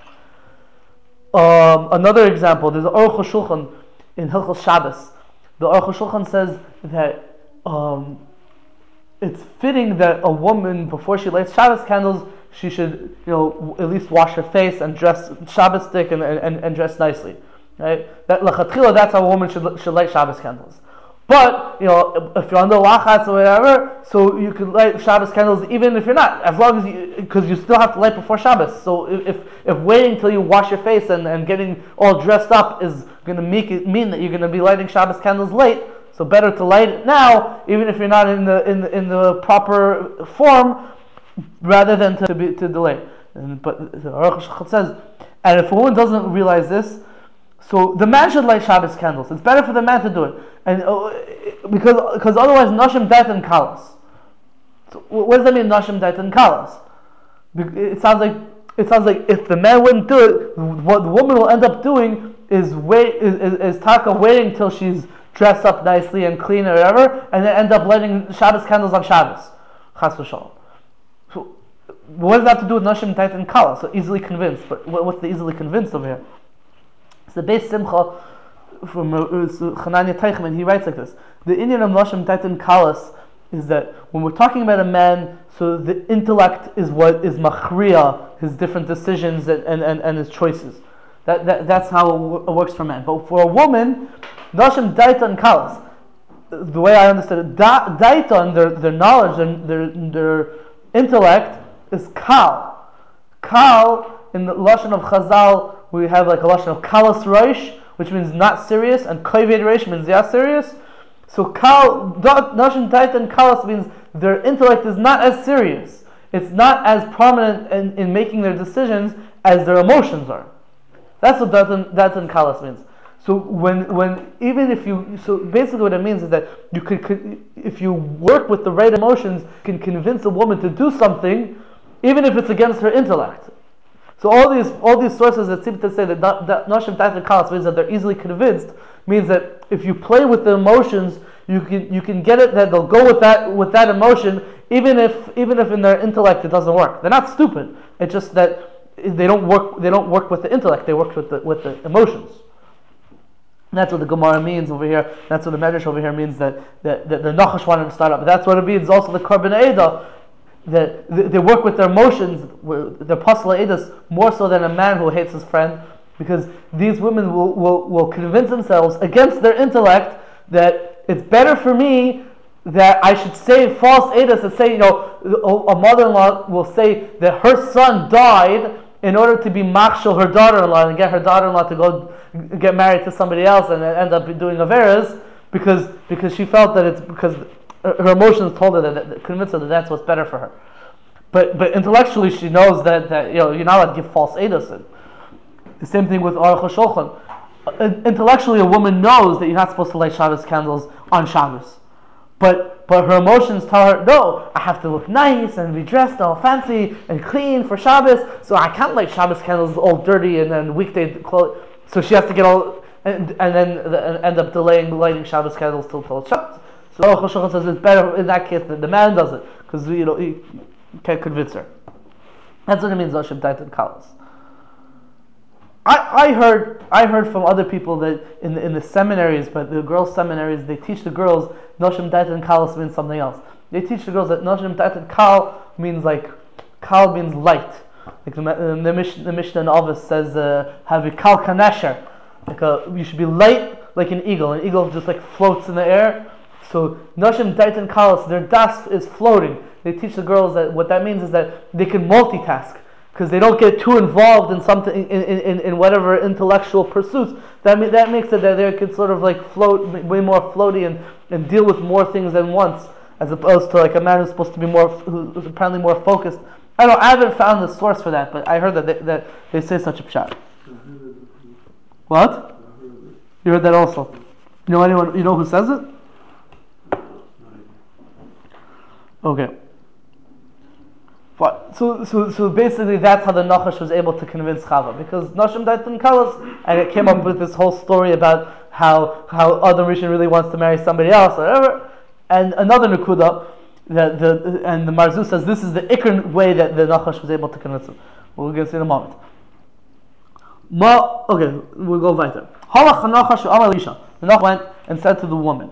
Another example, there's the Aruch HaShulchan in Hilchos Shabbos. The Aruch HaShulchan says that it's fitting that a woman, before she lights Shabbos candles, she should, at least wash her face and dress Shabbos stick and dress nicely, right? That's how a woman should light Shabbos candles. But if you're under lachas or whatever, so you can light Shabbos candles even if you're not, as long as because you still have to light before Shabbos. So if waiting till you wash your face and getting all dressed up is going to mean that you're going to be lighting Shabbos candles late, so better to light it now, even if you're not in the proper form, rather than to delay. But the Aruch HaShulchan says, and if a woman doesn't realize this, so the man should light Shabbos candles. It's better for the man to do it, and because otherwise Nashim Dait and Kalas. So what does that mean, Nashim Dait and Kalas? It sounds like if the man wouldn't do it, what the woman will end up doing is taka waiting till she's dressed up nicely and clean or whatever, and then end up lighting Shabbos candles on Shabbos. Chas v'shalom. So what does that have to do with Nashim Dait and Kalas? So easily convinced, but what's the easily convinced over here? The Beis Simcha from Hanania Teichman, he writes like this: the Indian of Nashim Dait and Kalas is that when we're talking about a man, so the intellect is what is machriya, his different decisions and his choices. That's how it works for men. But for a woman, Nashim Dait and Kalas, the way I understand it, Daitan, their knowledge, their intellect is kal. Kal in the lashon of Chazal, we have like a lashon of kalas roish, which means not serious, and koived roish means yeah serious. So kal, nashim dait and kalas means their intellect is not as serious. It's not as prominent in making their decisions as their emotions are. That's what dait and kalas means. So so basically what it means is that you could if you work with the right emotions, can convince a woman to do something, even if it's against her intellect. So all these sources that seem to say that Nashim Dait and Kalas means that they're easily convinced, means that if you play with the emotions, you can get it that they'll go with that emotion, even if in their intellect it doesn't work. They're not stupid. It's just that they don't work with the intellect. They work with the emotions. And that's what the Gemara means over here. That's what the Medrash over here means, that the Nachash wanted to start up. But that's what it means also the Korban Ha'eda. they work with their emotions, their pasla edus, more so than a man who hates his friend, because these women will convince themselves against their intellect that it's better for me that I should say false edus and say, a mother-in-law will say that her son died in order to be makshel her daughter-in-law and get her daughter-in-law to go get married to somebody else and end up doing averas because she felt that it's because her emotions told her that convinced her that that's what's better for her. But intellectually she knows that you're not allowed to give false edus. The same thing with Aruch HaShulchan. Intellectually, a woman knows that you're not supposed to light Shabbos candles on Shabbos. But her emotions tell her, no, I have to look nice and be dressed all fancy and clean for Shabbos, so I can't light Shabbos candles all dirty and then weekday clothes. So she has to get all, and then end up delaying lighting Shabbos candles till it's Shabbos. So Aruch HaShulchan says it's better in that case that the man does it, because he can't convince her. That's what it means, Noshim Taitan Kalas. I heard from other people that in the seminaries, but the girls' seminaries, they teach the girls Noshim Taitan Kalas means something else. They teach the girls that Noshim Taitan Kal means Kal means light. Like the Mishnah in Avos says, have a Kal Kanesher. You should be light like an eagle. An eagle just floats in the air. So Noshim Taitan Kalas, their das is floating. They teach the girls that what that means is that they can multitask, because they don't get too involved in something in whatever intellectual pursuits. That makes it that they can sort of float, way more floaty and deal with more things than once, as opposed to a man who's supposed to be who's apparently more focused. I don't know, I haven't found the source for that, but I heard that they say such a pshat. What? You heard that also? You know anyone? You know who says it? Okay. So basically that's how the Nachash was able to convince Chava, because Noshim Taitan Kalas, and it came up with this whole story about how Adam Rishon really wants to marry somebody else or whatever. And another Nakuda, and the Marzu says this is the Ikr way that the Nachash was able to convince him. We'll get to in a moment. Okay, we'll go weiter. The Nachash went and said to the woman,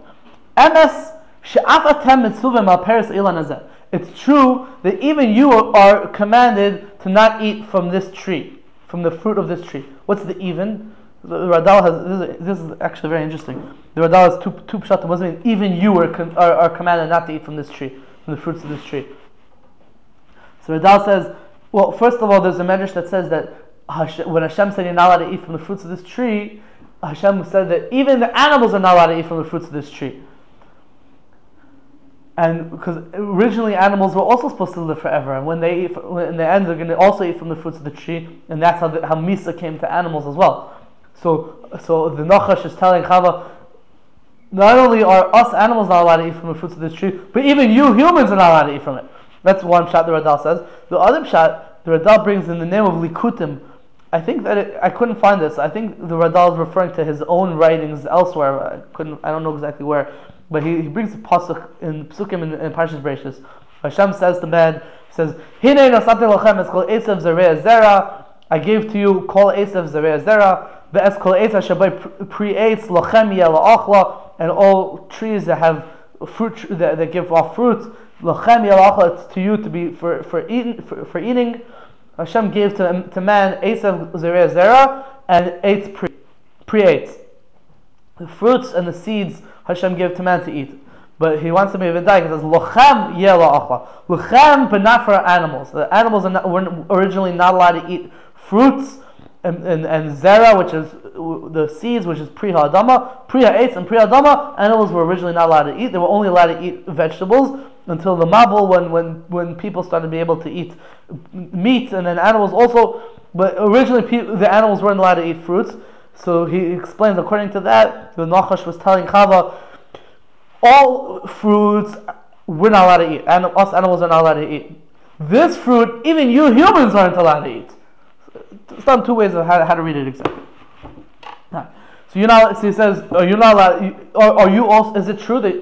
it's true that even you are commanded to not eat from this tree, from the fruit of this tree. What's the even? The Radal has this is actually very interesting. The Radal has two pshatim. What does it mean? Even you are commanded not to eat from this tree, from the fruits of this tree. So Radal says, well, first of all, there's a medrash that says that when Hashem said you're not allowed to eat from the fruits of this tree, Hashem said that even the animals are not allowed to eat from the fruits of this tree. And because originally animals were also supposed to live forever, and when they eat, in the end they're going to also eat from the fruits of the tree, and that's how Misa came to animals as well. So the Nachash is telling Chava, not only are us animals not allowed to eat from the fruits of this tree, but even you humans are not allowed to eat from it. That's one shot the Radal says. The other shot the Radal brings in the name of Likutim. I think that I couldn't find this. I think the Radal is referring to his own writings elsewhere. I don't know exactly where. But he brings a pasuk in Psukim in Parshas Bereishis. Hashem says to man, he says, "Hinei nasati lachem es kol esav zarei zera." I gave to you kol esav zarei zera, ve'es kol esav shabai pri eitz lachem yeh la'achla, and all trees that have fruit that give off fruit, lachem yeh la'achla, it's to you to be for eating. Hashem gave to man esav zarei zera and eitz pri eitz. The fruits and the seeds Hashem gave to man to eat, but he wants to be even dying. He says, "Lochem yeh la'achla." Lochem, but not for animals. The animals were originally not allowed to eat fruits and zera, which is the seeds, which is pri ha'adama, pri ha'etz, and pri ha'adama. Animals were originally not allowed to eat. They were only allowed to eat vegetables until the Mabul, when people started to be able to eat meat, and then animals also. But originally, the animals weren't allowed to eat fruits. So he explains, according to that, the Nachash was telling Chava, all fruits we're not allowed to eat, and us animals are not allowed to eat. This fruit, even you humans aren't allowed to eat. It's done two ways of how to read it exactly. So he says, are you not allowed? Are you also? Is it true that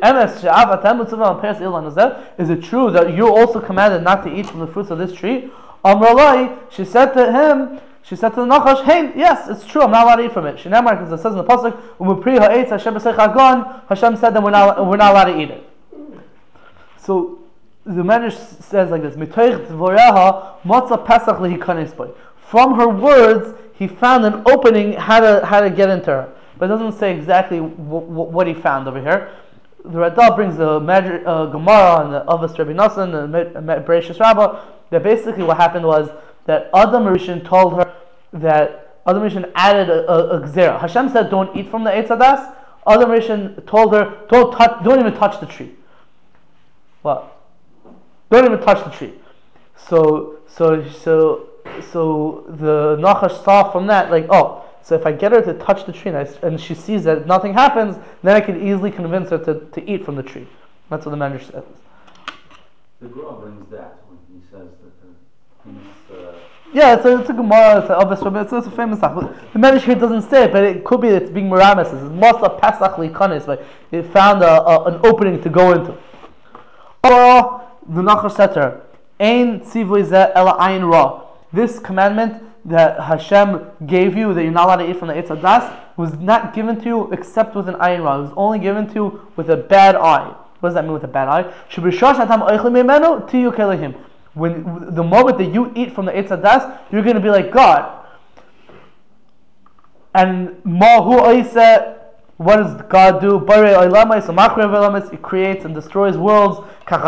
is it true that you're also commanded not to eat from the fruits of this tree? Amralai, she said to him. She said to the Nachash, "Hey, yes, it's true. I'm not allowed to eat from it." Shinamar, because it says in the pasuk, Hashem said that we're not allowed to eat it. So the Medrash says like this: "Mitoich dvoreha motza pesach lehikanes boi." From her words, he found an opening how to get into her. But it doesn't say exactly what he found over here. The Radal brings the Gemara and the Avos Rabbi Nassan, the Bereshis Rabbah, that basically what happened was that Adam Rishon told her that Adam Rishon added a gzera. Hashem said, "Don't eat from the Eitz Hadas." Adam Rishon told her, "Don't even touch the tree." What? Don't even touch the tree. So the Nachash saw from that, like, oh, so if I get her to touch the tree and she sees that nothing happens, then I can easily convince her to eat from the tree. That's what the Medrash says. The Gra brings that when he says that yeah, it's a Gemara, it's a famous stuff. The Medrash here doesn't say it, but it could be that it's being miramis. It's Mosla Pesach Likanis, but it found an opening to go into. Or the Nachash said to her, Ein tzivui zeh ela ayin ra. This commandment that Hashem gave you, that you're not allowed to eat from the Eitz Hadas, was not given to you except with an ayin ra. It was only given to you with a bad eye. What does that mean with a bad eye? When the moment that you eat from the Eitz Hadas, you're going to be like God. And what does God do? He creates and destroys worlds.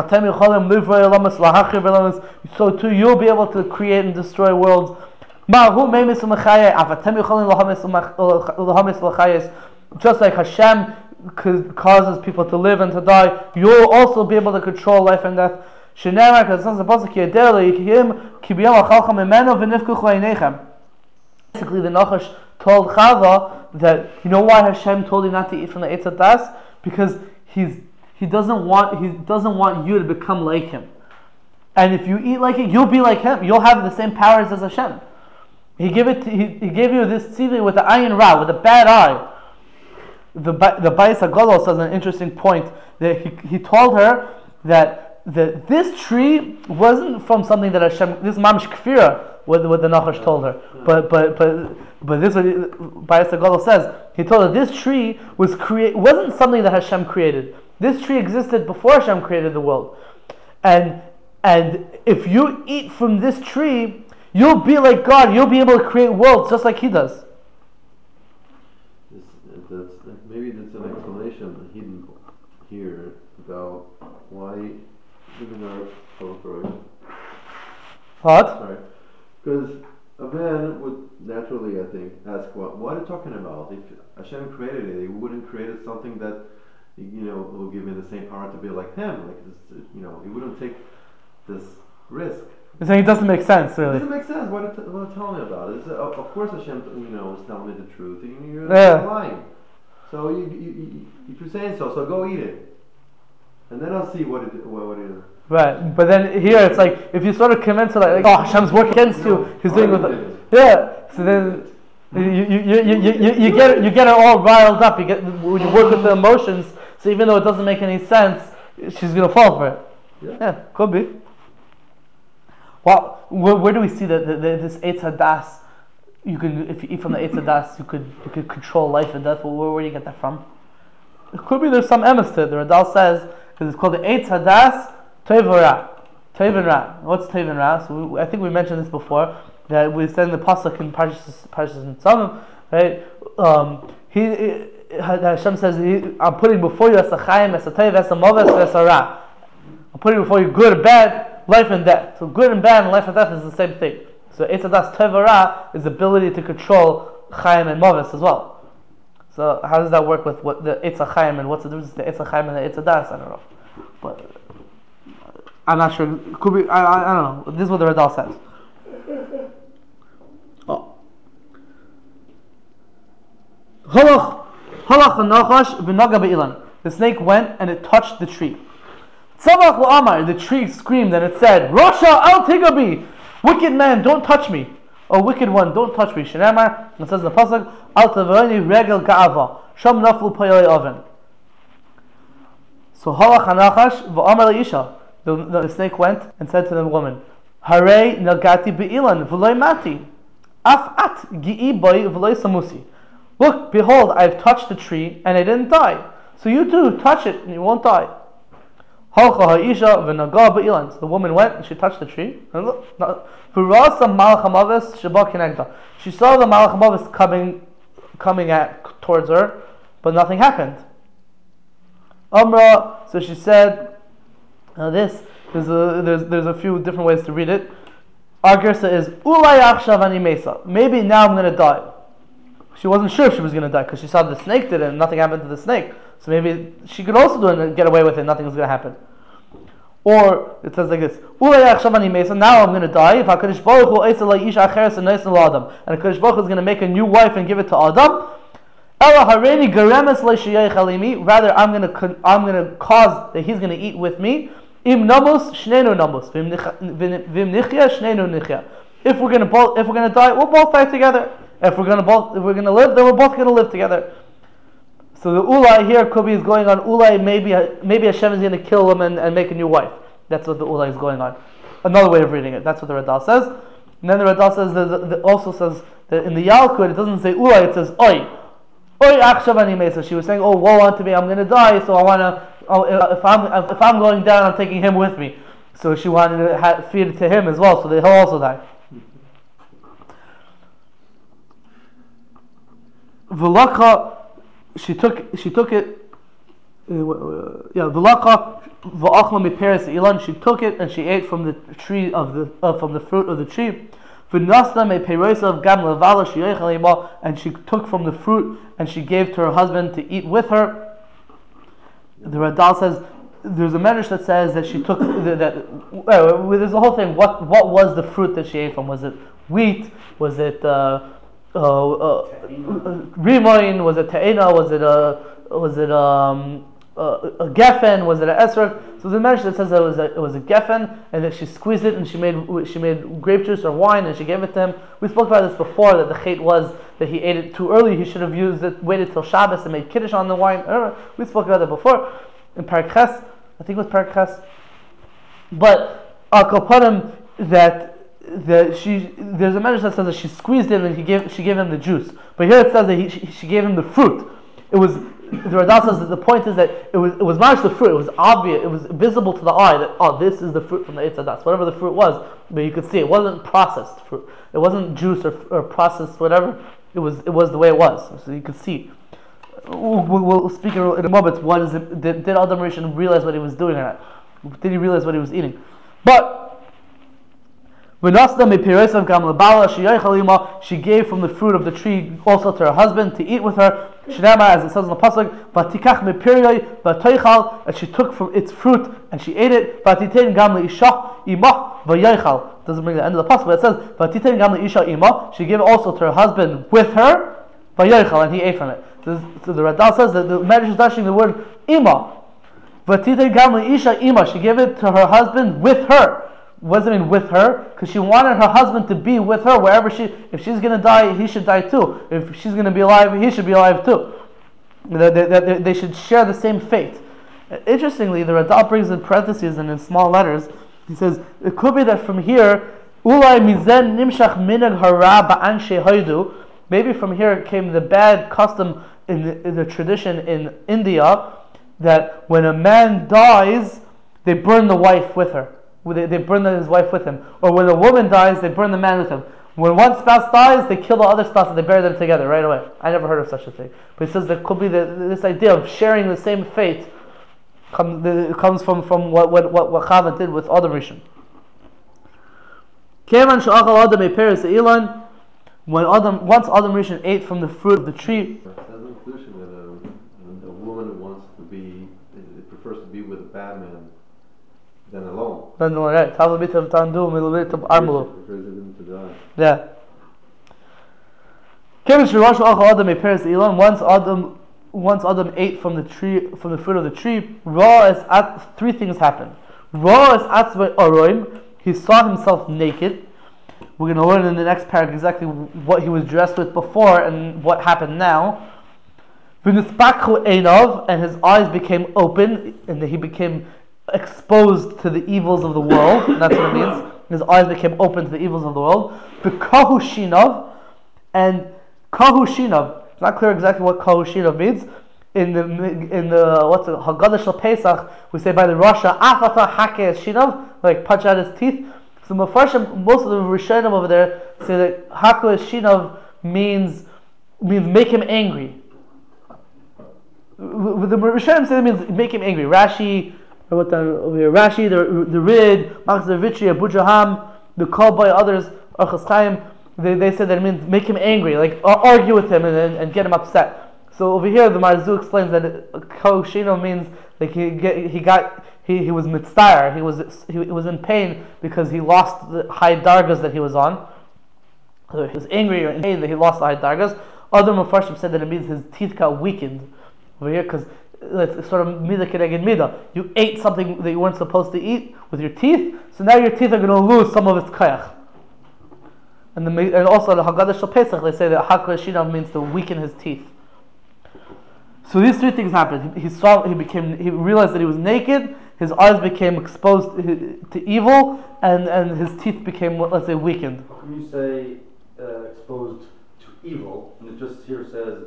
So too you'll be able to create and destroy worlds. Just like Hashem causes people to live and to die, you'll also be able to control life and death. Basically, the Nachash told Chava that, you know why Hashem told you not to eat from the Eitz Hadas? Because he doesn't want you to become like him. And if you eat like it, you'll be like him. You'll have the same powers as Hashem. He gave you this tzivui with the ayin ra, with a bad eye. The Bayis HaGadol says an interesting point that he told her that this tree wasn't from something that Hashem. This mamish kfira, what the Nachash told her. But this what Bayis HaGadol says. He told her this tree wasn't something that Hashem created. This tree existed before Hashem created the world, and if you eat from this tree, you'll be like God. You'll be able to create worlds just like He does. Maybe that's an explanation hidden here about why even our What? Sorry, because a man would naturally, I think, ask, what are you talking about? If Hashem created it, He wouldn't create something that will give me the same power to be like Him. Like this, He wouldn't take this risk. You're saying it doesn't make sense, really. It doesn't make sense. What are you telling me about? Of course Hashem, is telling me the truth. You're lying. So if you're saying so go eat it, and then I'll see what it is. Right, but then here it's like if you sort of convince her like oh Hashem's working against you, He's doing with it. Yeah. So then you get her all riled up. When you work with the emotions. So even though it doesn't make any sense, she's gonna fall for it. Yeah, could be. Well, where do we see that this Eitz Hadas? If you eat from the Eitz Hadas, you could control life and death. Where do you get that from? It could be there's some emes to it. The Radal says because it's called the Eitz Hadas Tevora. Teven What's Teven So I think we mentioned this before that we said in the pasuk in Parshas Nitzavim, right? Hashem says, "I'm putting before you as a chayim, as a tev, as a moves, as a ra." I'm putting before you good and bad, life and death. So good and bad and life and death is the same thing. So Eitz Hadas Tevora is the ability to control chayim and moves as well. So how does that work with what the Eitz HaChaim and what's the difference between the Eitz HaChaim and the Eitz Hadas? I don't know, but I'm not sure. It could be. I don't know. This is what the Radal says. Oh. The snake went and it touched the tree. Tzavach la'amar, the tree screamed and it said, Rasha al tigabi, wicked man, don't touch me. Oh, wicked one, don't touch me. Shenamar, it says in the pasuk, al tavarani regel ga'ava, sham naflu payalei oven. So halach hanachash v'amar le'isha. The snake went and said to the woman, Hare nagati be'ilan v'loy mati, af at gi'i boy v'loy samusi. Look, behold, I have touched the tree and I didn't die. So you too, touch it and you won't die. Halcha ha'isha v'naga ba'ilan. So the woman went and she touched the tree. And look, v'rasa malach hamavis sheba kinegda. She saw the malach hamavis coming towards her, but nothing happened. Amra, so she said, there's a few different ways to read it. Our Gersa is Ulay achshav ani mesa. Maybe now I'm going to die. She wasn't sure if she was going to die because she saw the snake did it and nothing happened to the snake. So maybe she could also do it and get away with it. Nothing was going to happen. Or it says like this: Ulay achshav ani mesa. Now I'm going to die. If HaKadosh Baruch Hu eisa la'ish acheres and neis l'Adam, and HaKadosh Baruch Hu is going to make a new wife and give it to Adam. Ela hareini geremes le'shiyayich alimi. Rather, I'm going to cause that he's going to eat with me. Im namus shnenu namus, vim nichya shnenu nichya. If we're gonna die, we'll both die together. If we're gonna live, then we're both gonna live together. So the ulai here could be is going on. Ulai maybe Hashem is gonna kill him and make a new wife. That's what the ulai is going on. Another way of reading it. That's what the Radal says. And then the Radal says also says that in the Yalkut it doesn't say ulai, it says oi achshav ani mesa. She was saying, oh woe unto me, I'm gonna die, so I wanna. Oh, if I'm going down, I'm taking him with me. So she wanted to feed it to him as well, so that he'll also die. V'laka, she took it. V'laka v'achla miperes ilan. She took it and she ate from the tree from the fruit of the tree. V'nasna meperosav gam levala sheyechal ima. And she took from the fruit and she gave to her husband to eat with her. The Radal says there's a medrash that says that she took there's a whole thing. What was the fruit that she ate from? Was it wheat? Was it rimoin? Was it te'ena? Was it a geffen? Was it an esrog? So the medrash that says that it was a geffen, and that she squeezed it and she made grape juice or wine and she gave it to him. We spoke about this before, that the chait was that he ate it too early. He should have waited till Shabbos and made kiddush on the wine. We spoke about that before in Parak Ches. I think it was Parak Ches. But Al Kapanim that there's a medrash that says that she squeezed it and she gave him the juice. But here it says that she gave him the fruit. It was. The Radal says that the point is that it was not the fruit. It was obvious. It was visible to the eye that this is the fruit from the Eitz Hadas. Whatever the fruit was, but you could see it wasn't processed fruit. It wasn't juice or processed whatever. It was the way it was. So you could see. We'll speak in a moment. What is it? Did Adam Rishon realize what he was doing or not? Did he realize what he was eating? But she gave from the fruit of the tree also to her husband to eat with her. Shnema, as it says in the pasuk, and she took from its fruit and she ate it. Doesn't bring the end of the pasuk, but it says she gave it also to her husband with her, and he ate from it. So the Radal says that the Medrash is dashing the word ima. She gave it to her husband with her. What does it mean with her? Because she wanted her husband to be with her wherever if she's going to die, he should die too. If she's going to be alive, he should be alive too. They should share the same fate. Interestingly, the Radal brings in parentheses and in small letters, he says, it could be that from here, Ulay mizen nimshach minag hara ba'anshe hoidu. Maybe from here came the bad custom in the tradition in India that when a man dies, they burn the wife with her. They burn his wife with him. Or when a woman dies, they burn the man with him. When one spouse dies, they kill the other spouse and they bury them together right away. I never heard of such a thing. But he says there could be this idea of sharing the same fate comes from what Chava did with Adam Rishon. Once Adam Rishon ate from the fruit of the tree. That's an inclusion that a woman wants to be, prefers to be with a bad man than alone. Right. Yeah. Once Adam ate from the fruit of the tree, three things happened. He saw himself naked. We're going to learn in the next paragraph exactly what he was dressed with before and what happened now. And his eyes became open, and he became exposed to the evils of the world. That's what it means. His eyes became open to the evils of the world. The kahushinav, and kahushinav. It's not clear exactly what kahushinav means. in the what's it, Haggadah Shel Pesach, we say by the Rasha Afata Hakeh Shinav, like punch out his teeth. So Mefarshim, most of the Rishonim over there say that Hakeh Shinav means make him angry. The Rishonim say it means make him angry. Rashi, the Rid, Max the Vitri, Abu Jaham, the Kolbai, others, Archas Chaim, they said that it means make him angry, like argue with him and get him upset. So over here, the Marzu explains that Koshino means like he was mitzvah, he was in pain because he lost the high dargas that he was on. So he was angry or in pain that he lost the high dargas. Other Mefarshim said that it means his teeth got weakened over here because it's sort of midah keneged midah. You ate something that you weren't supposed to eat with your teeth, so now your teeth are going to lose some of its koyach. And also the Haggadah Shel Pesach, they say that Hakeh Shinav means to weaken his teeth. So these three things happened. He realized that he was naked, his eyes became exposed to evil, and his teeth became, let's say, weakened. How can you say exposed to evil, and it just here says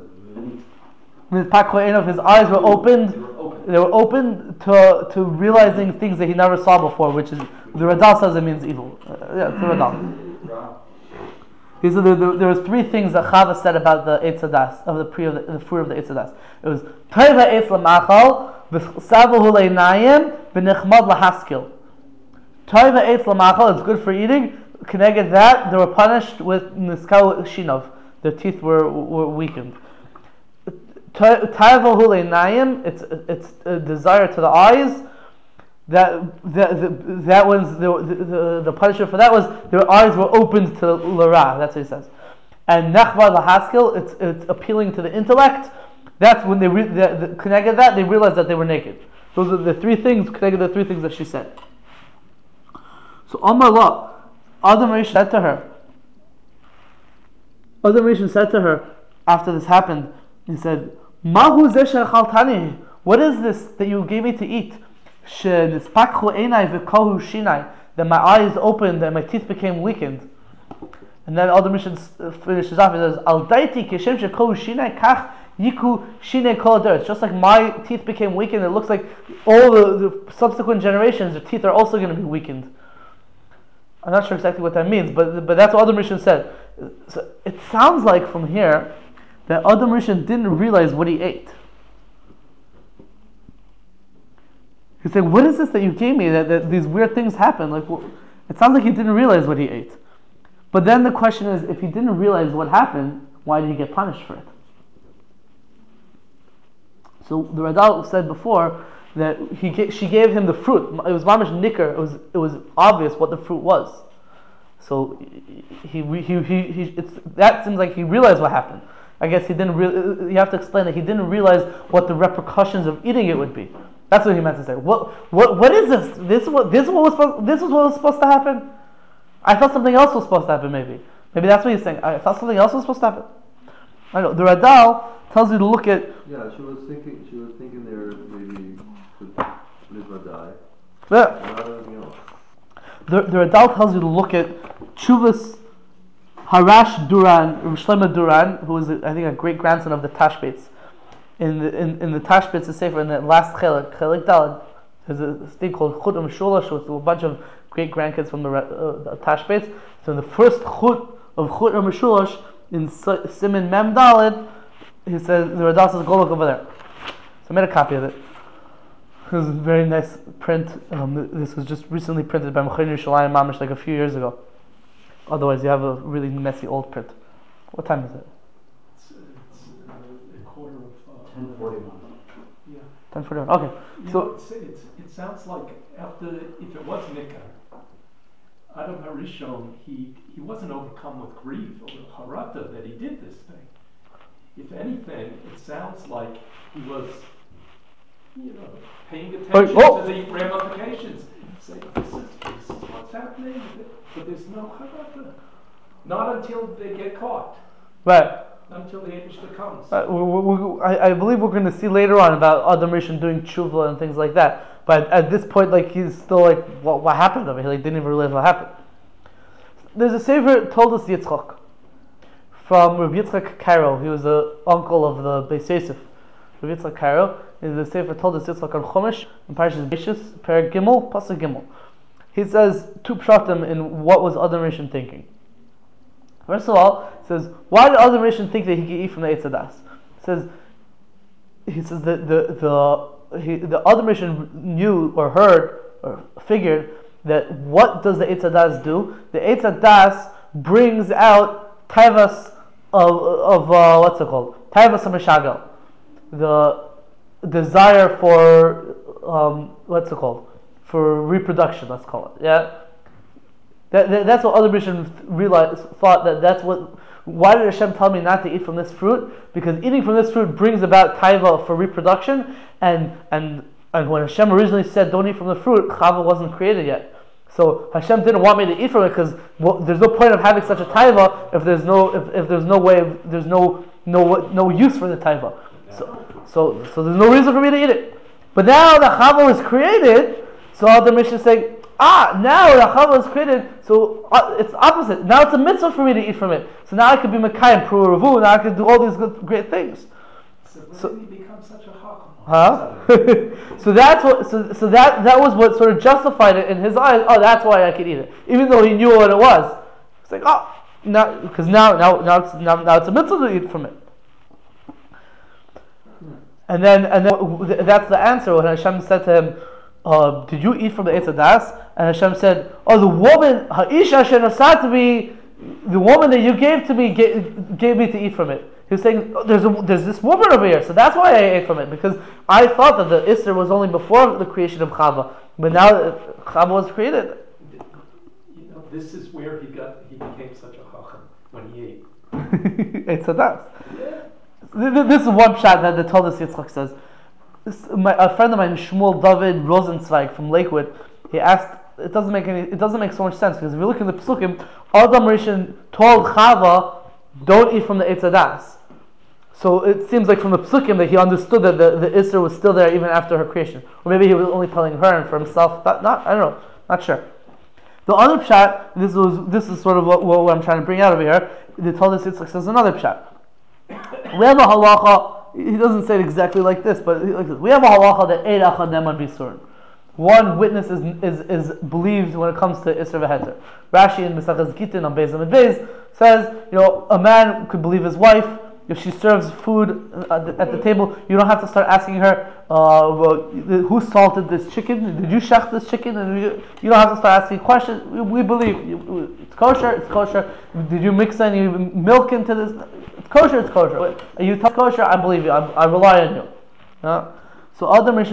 his eyes were opened. They were open to realizing things that he never saw before, which is the Radal says it means evil. Yeah, it's the Radal. There was three things that Chava said about the Eitz Hadas, of the fruit of the Eitz Hadas. It was Toiva Eitz Lamachal, V'Savu Leinayim, V'Nechmad Lahaskil. Toiva Eitz Lamachal, it's good for eating. Connected that, they were punished with Niskal Shinov. Their teeth were weakened. Toiva Leinayim, it's a desire to the eyes. That was the punishment for that was their eyes were opened to Lara. That's what he says. And Nechva Lahaskil, it's appealing to the intellect. That's when they connected that, they realized that they were naked. Those are the three things, connected the three things that she said. So Amar La, Adam Rishon said to her after this happened, he said, Mahu zeh she'achaltani, what is this that you gave me to eat? That my eyes opened and my teeth became weakened. And then Adam Rishon finishes off. He says, "Al daiti kishem shekohu shinai kach yiku shinai kol adar." It's just like my teeth became weakened. It looks like all the subsequent generations, their teeth are also going to be weakened. I'm not sure exactly what that means, but that's what Adam Rishon said. So it sounds like from here that Adam Rishon didn't realize what he ate. He's saying, what is this that you gave me, that these weird things happen? Like, well, it sounds like he didn't realize what he ate. But then the question is, if he didn't realize what happened, why did he get punished for it? So the Radal said before that she gave him the fruit. It was mamish nicker. It was obvious what the fruit was. So that seems like he realized what happened. I guess he didn't. You have to explain that he didn't realize what the repercussions of eating it would be. That's what he meant to say. What is this? This is what was supposed to happen? I thought something else was supposed to happen. Maybe that's what he's saying. I thought something else was supposed to happen. I know the Radal tells you to look at. Yeah, she was thinking there maybe could die. Yeah. The Radal tells you to look at Chuvas Harash Duran, Shlomo Duran, who was I think a great grandson of the Tashbetz. In the Tashbetz, the Sefer, in the last Chelik Dalad, there's a thing called Chut Shulash with a bunch of great grandkids from the Tashbetz. So in the first Chut of Chut Shulash, in Siman Mem Dalad, he says, the Radal says, go look over there. So I made a copy of it. It was a very nice print. This was just recently printed by Mechayin Yerushalayim Mamish like a few years ago. Otherwise you have a really messy old print. What time is it? It's a quarter of 10:41. Yeah. 10:41. Okay. So it sounds like after, if it was Nikah, Adam HaRishon, he wasn't overcome with grief or harata that he did this thing. If anything, it sounds like he was, paying attention to the ramifications. Saying, this is what's happening, but there's no harata. Not until they get caught. right. Not until the Eibishter comes. I believe we're going to see later on about Adam Rishon doing tshuva and things like that. But at this point, like he's still like, what happened to him? He didn't even realize what happened. There's a sefer told us Yitzchak from Rabbi Yitzchak Karo. He was the uncle of the Beis Yosef. Rav Yitzchak Karo, is the Sefer Toldos Yitzchak on Chumash, in Parashas Beishis, Perek Gimel, Pasuk Gimel. He says two pshatim in what was Adam Rishon thinking. First of all, he says, why did Adam Rishon think that he could eat from the Eitz Hadas? He says that the Adam Rishon knew or heard or figured that what does the Eitz Hadas do? The Eitz Hadas brings out taivas of what's it called? Taivas HaMeshagel. The desire for what's it called? For reproduction, let's call it. Yeah. That's what other Rishon thought that's what. Why did Hashem tell me not to eat from this fruit? Because eating from this fruit brings about taiva for reproduction, and when Hashem originally said don't eat from the fruit, Chava wasn't created yet. So Hashem didn't want me to eat from it because there's no point of having such a taiva if there's no use for the taiva. So there's no reason for me to eat it. But now that Chava was created, so the Mishnah is saying, now the Chava was created, so it's opposite. Now it's a mitzvah for me to eat from it. So now I could be Mekayim, Pru Ravu, now I could do all these great things. So when did he become such a chacham? Huh? So that's what. So that was what sort of justified it in his eyes. Oh, that's why I could eat it, even though he knew what it was. It's like, now because now it's a mitzvah to eat from it. And then that's the answer when Hashem said to him, "Did you eat from the Eitz Hadas?" And Hashem said, "Oh, the woman, Ha'isha shenasat, the woman that you gave to me gave me to eat from it." He was saying, there's this woman over here, so that's why I ate from it, because I thought that the Isser was only before the creation of Chava, but now that Chava was created. This is where he became such a chacham, when he ate. It's a das. This is one shot that the Toldos Yitzchak says. A friend of mine, Shmuel David Rosenzweig from Lakewood, he asked, it doesn't make so much sense, because if you look in the Psukim, Adam Rishon told Chava, don't eat from the Eitz Hadas. So it seems like from the Psukim that he understood that the Isser was still there even after her creation. Or maybe he was only telling her and for himself. I don't know. Not sure. The other pshat, this is sort of what I'm trying to bring out over here. The Toldos Yitzchak says another pshat. We have a halacha, he doesn't say it exactly like this, but we have a halacha that Eid Echad Ne'eman B'Yisurin. One witness is believed when it comes to Isser v'Heter. Rashi in Mesachas Gitin on Beis Amid Beis says, a man could believe his wife. If she serves food at the table, you don't have to start asking her, who salted this chicken? Did you shech this chicken? And you don't have to start asking questions. We believe it's kosher. It's kosher. Did you mix any milk into this? It's kosher. It's kosher. Are you kosher? I believe you. I rely on you. So Adam Rishon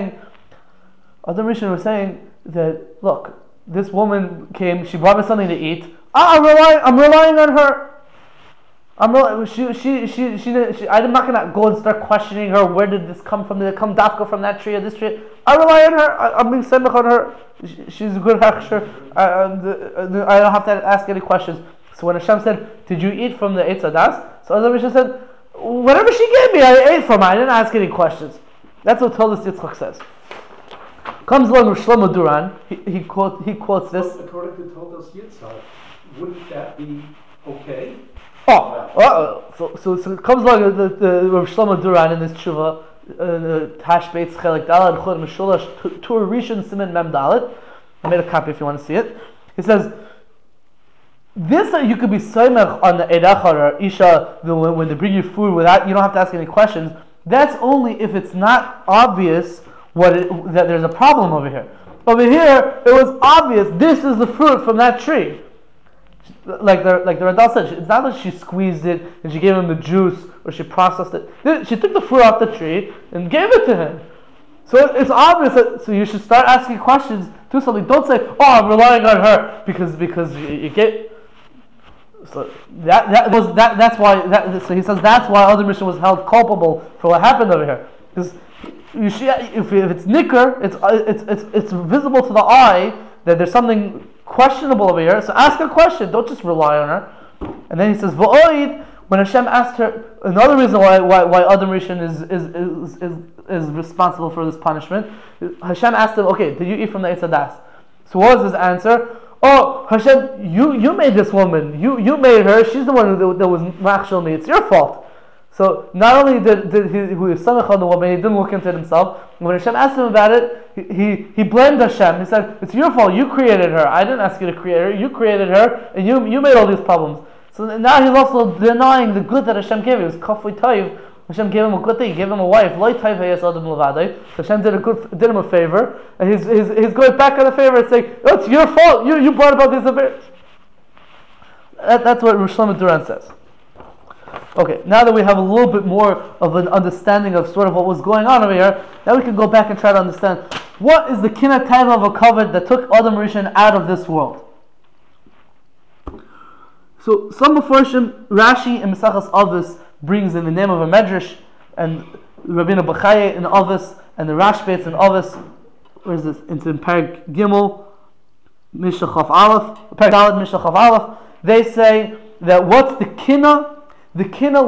was saying that, look, this woman came. She brought me something to eat. I'm relying on her. I'm not gonna go and start questioning her. Where did this come from? Did it come dafka from that tree or this tree? I rely on her. I'm being semech on her. She's a good hechsher. I don't have to ask any questions. So when Hashem said, "Did you eat from the Eitz Hadas?" So Adam Rishon said, "Whatever she gave me, I ate from. I didn't ask any questions." That's what Toldos Yitzchak says. Comes along with Shlomo Duran. He quotes this. So according to Toldos Yitzchak, wouldn't that be okay? So it comes along the Rav Shlomo Duran in this tshuva, Tash Beitz Chelik Dalet Chod Meshulash Tur Rishon Siman Mem Dalet. I made a copy if you want to see it. He says this you could be soymech on the Eidachar or Isha when they bring you food without you don't have to ask any questions. That's only if it's not obvious that there's a problem over here. Over here, it was obvious. This is the fruit from that tree. Like the Radal said, it's not that she squeezed it and she gave him the juice or she processed it. She took the fruit off the tree and gave it to him. So it's obvious so you should start asking questions to something. Don't say, I'm relying on her because you get. So that's why. So he says that's why Adam Rishon was held culpable for what happened over here. Because if it's nicker, it's visible to the eye that there's something questionable over here. So ask a question. Don't just rely on her. And then he says, "V'oid." When Hashem asked her, another reason why Adam Rishon is responsible for this punishment. Hashem asked him, "Okay, did you eat from the Eitz Hadas?" So what was his answer? "Oh, Hashem, you made this woman. You made her. She's the one that was machshel me. It's your fault." So not only did he was samech on the woman, he didn't look into it himself. And when Hashem asked him about it, he blamed Hashem. He said, "It's your fault. You created her. I didn't ask you to create her. You created her, and you made all these problems." So now he's also denying the good that Hashem gave him. It was kafui tayv. Hashem gave him a good thing. He gave him a wife. Loi tayv hayas adam levadai. Hashem did him a favor, and he's going back on the favor and saying, "Oh, it's your fault. You brought about this affair." That's what Rosh Shlomo Duran says. Okay, now that we have a little bit more of an understanding of sort of what was going on over here, now we can go back and try to understand what is the kinah taiva of a covet that took Adam Rishon out of this world. So some Mefarshim, Rashi in Mesachas Avos brings in the name of a medrash, and Rabbeinu Bachaye in Avos, and the Rashbetz in Avos. Where is this? It's in Perek Gimel, Mishnah Chaf Aleph, Perek Daled Mishnah Chaf Aleph. They say that what's the kinah? The kinah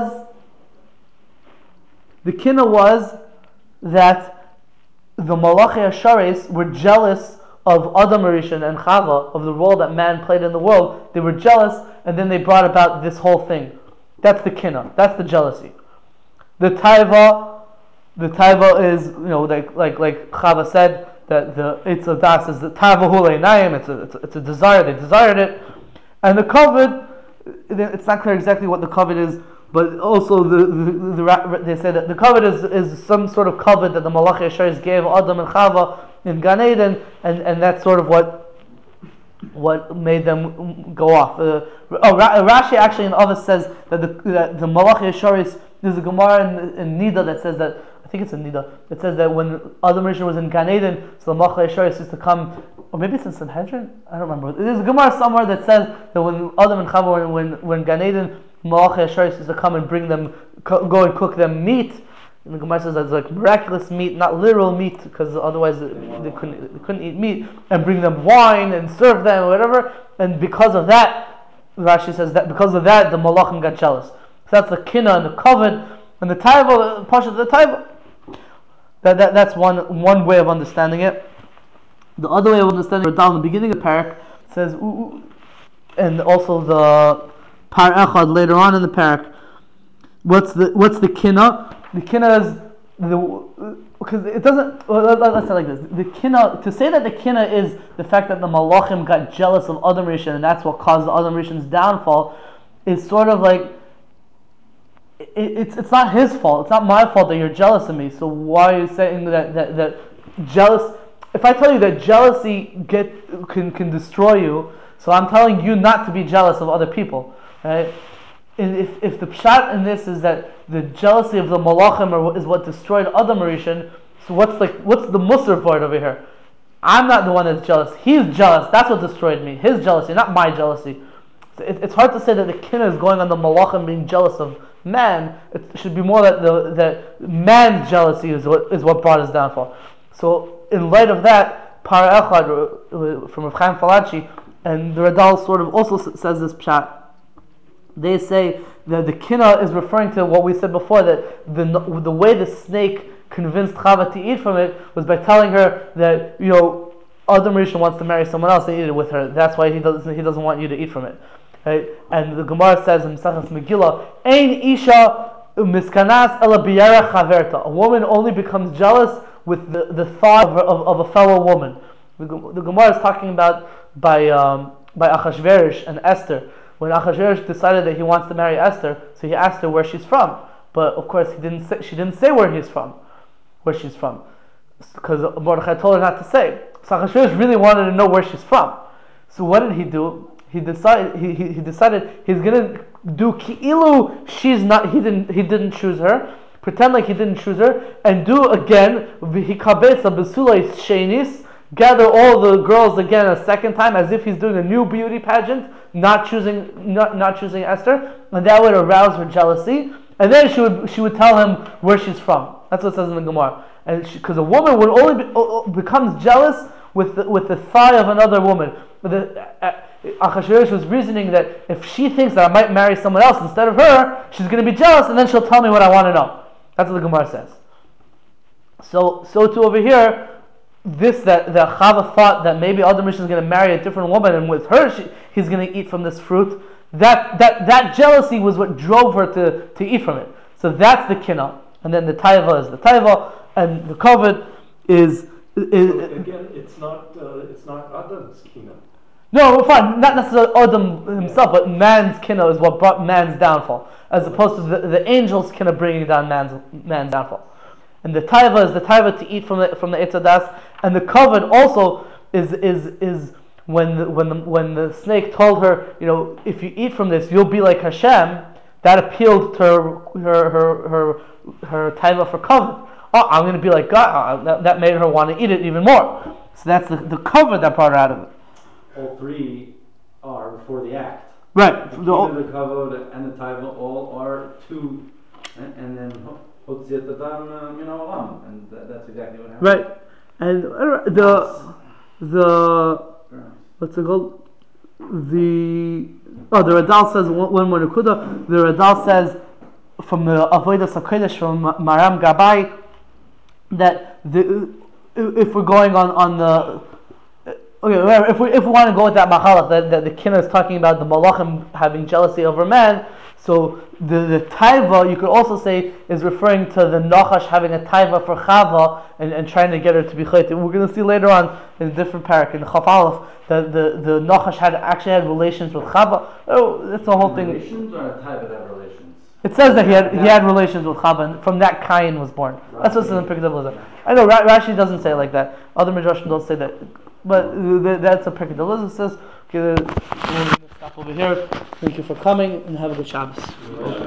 was that the Malachei Hasharis were jealous of Adam Rishon and Chava, of the role that man played in the world. They were jealous, and then they brought about this whole thing. That's the kinah. That's the jealousy. The taiva is, like Chava said, that the Eitz Das is the taiva hulei naim. It's a desire. They desired it, and the kavod. It's not clear exactly what the kavod is, but also they say that the kavod is some sort of kavod that the Malachei Hasharis gave Adam and Chava in Gan Eden, and that's sort of what made them go off. Rashi actually in Avos says that the Malachei Hasharis, there's a Gemara in Nida that says that, I think it's in Nida, it says that when Adam Rishon was in Gan Eden, so the Malachei Hasharis used to come, or maybe it's in Sanhedrin? I don't remember. There's a Gemara somewhere that says that when Adam and Chava when Gan Eden, Malachei Hasharis used to come and bring them, go and cook them meat. And the Gemara says that's like miraculous meat, not literal meat, because otherwise they couldn't eat meat, and bring them wine and serve them or whatever. And because of that, Rashi says that because of that, the Malachim got jealous. So that's the kinah and the kavod and the taiva, pasha the taiva. That's one way of understanding it. The other way of understanding it, down in the beginning of the parak, says, and also the par echad later on in the parak. What's the kinah? The kinah is because it doesn't. Well, let's say like this: the kinah. To say that the kinah is the fact that the malachim got jealous of Adam Rishon and that's what caused Adam Rishon's downfall, is sort of like it's not his fault. It's not my fault that you're jealous of me. So why are you saying that jealous? If I tell you that jealousy can destroy you, so I'm telling you not to be jealous of other people, right? And if the pshat in this is that the jealousy of the malachim is what destroyed Adam Rishon, so what's the musar part over here? I'm not the one that's jealous. He's jealous. That's what destroyed me. His jealousy, not my jealousy. So it's hard to say that the kinah is going on the malachim being jealous of man. It should be more that man's jealousy is what brought his downfall. So in light of that, par echad from Rav Chaim Falachi, and the Radal sort of also says this pshat. They say that the kinah is referring to what we said before, that the way the snake convinced Chava to eat from it was by telling her that Adam Rishon wants to marry someone else and eat it with her. That's why he doesn't want you to eat from it. Right? And the Gemara says in Mesachas Megillah, Ein isha miskanas ela biyara chaverta. A woman only becomes jealous with the thought of a fellow woman. The Gemara is talking about by Achashverosh and Esther. When Achashverosh decided that he wants to marry Esther, so he asked her where she's from. But of course, she didn't say where she's from, because Mordechai told her not to say. So Achashverosh really wanted to know where she's from. So what did he do? He decided he's gonna do ki'ilu she's not. He didn't choose her. Pretend like he didn't choose her, and do again v'hikabesa besulay shenis. Gather all the girls again a second time, as if he's doing a new beauty pageant, not choosing Esther, and that would arouse her jealousy. And then she would tell him where she's from. That's what it says in the Gemara. And because a woman would only becomes jealous with the thigh of another woman. Achashverosh was reasoning that if she thinks that I might marry someone else instead of her, she's going to be jealous, and then she'll tell me what I want to know. That's what the Gemara says. So too over here. That Chava thought that maybe Adam Rishon is going to marry a different woman, and with her he's going to eat from this fruit. That jealousy was what drove her to eat from it. So that's the kina, and then the taiva is the taiva, and the kavod is. Again, it's not Adam's kina. No, fine, not necessarily Adam himself, but man's kina is what brought man's downfall, as opposed to the angels kina bringing down man's downfall. And the taiva is the taiva to eat from the Eitz Hadas, and the kavod also is when the snake told her, if you eat from this, you'll be like Hashem. That appealed to her taiva for kavod. Oh, I'm going to be like God. That made her want to eat it even more. So that's the kavod that brought her out of it. All three are before the act. Right. The kavod and the taiva all are two, and then hotziat adam min ha'olam, and that's exactly what happened. Right. And the what's it called? The Radal says one more nekuda. The Radal says from the Avodas HaKodesh from Maram Gabai that if we're going on the if we want to go with that machalach that the kina is talking about the malachim having jealousy over man, so the taiva you could also say is referring to the nachash having a taiva for Chava and trying to get her to be chayt. We're going to see later on in a different parak in the Chaf Aleph that the nachash actually had relations with Chava. Oh, that's the whole thing. Relations or a taiva that have relations? It says that he had relations with Chava, and from that Cain was born. That's what's in the Pirkei. I know Rashi doesn't say it like that. Other Midrashim don't say that. But that's a Pirkei Elazar says. Okay, we'll stop over here. Thank you for coming and have a good Shabbos.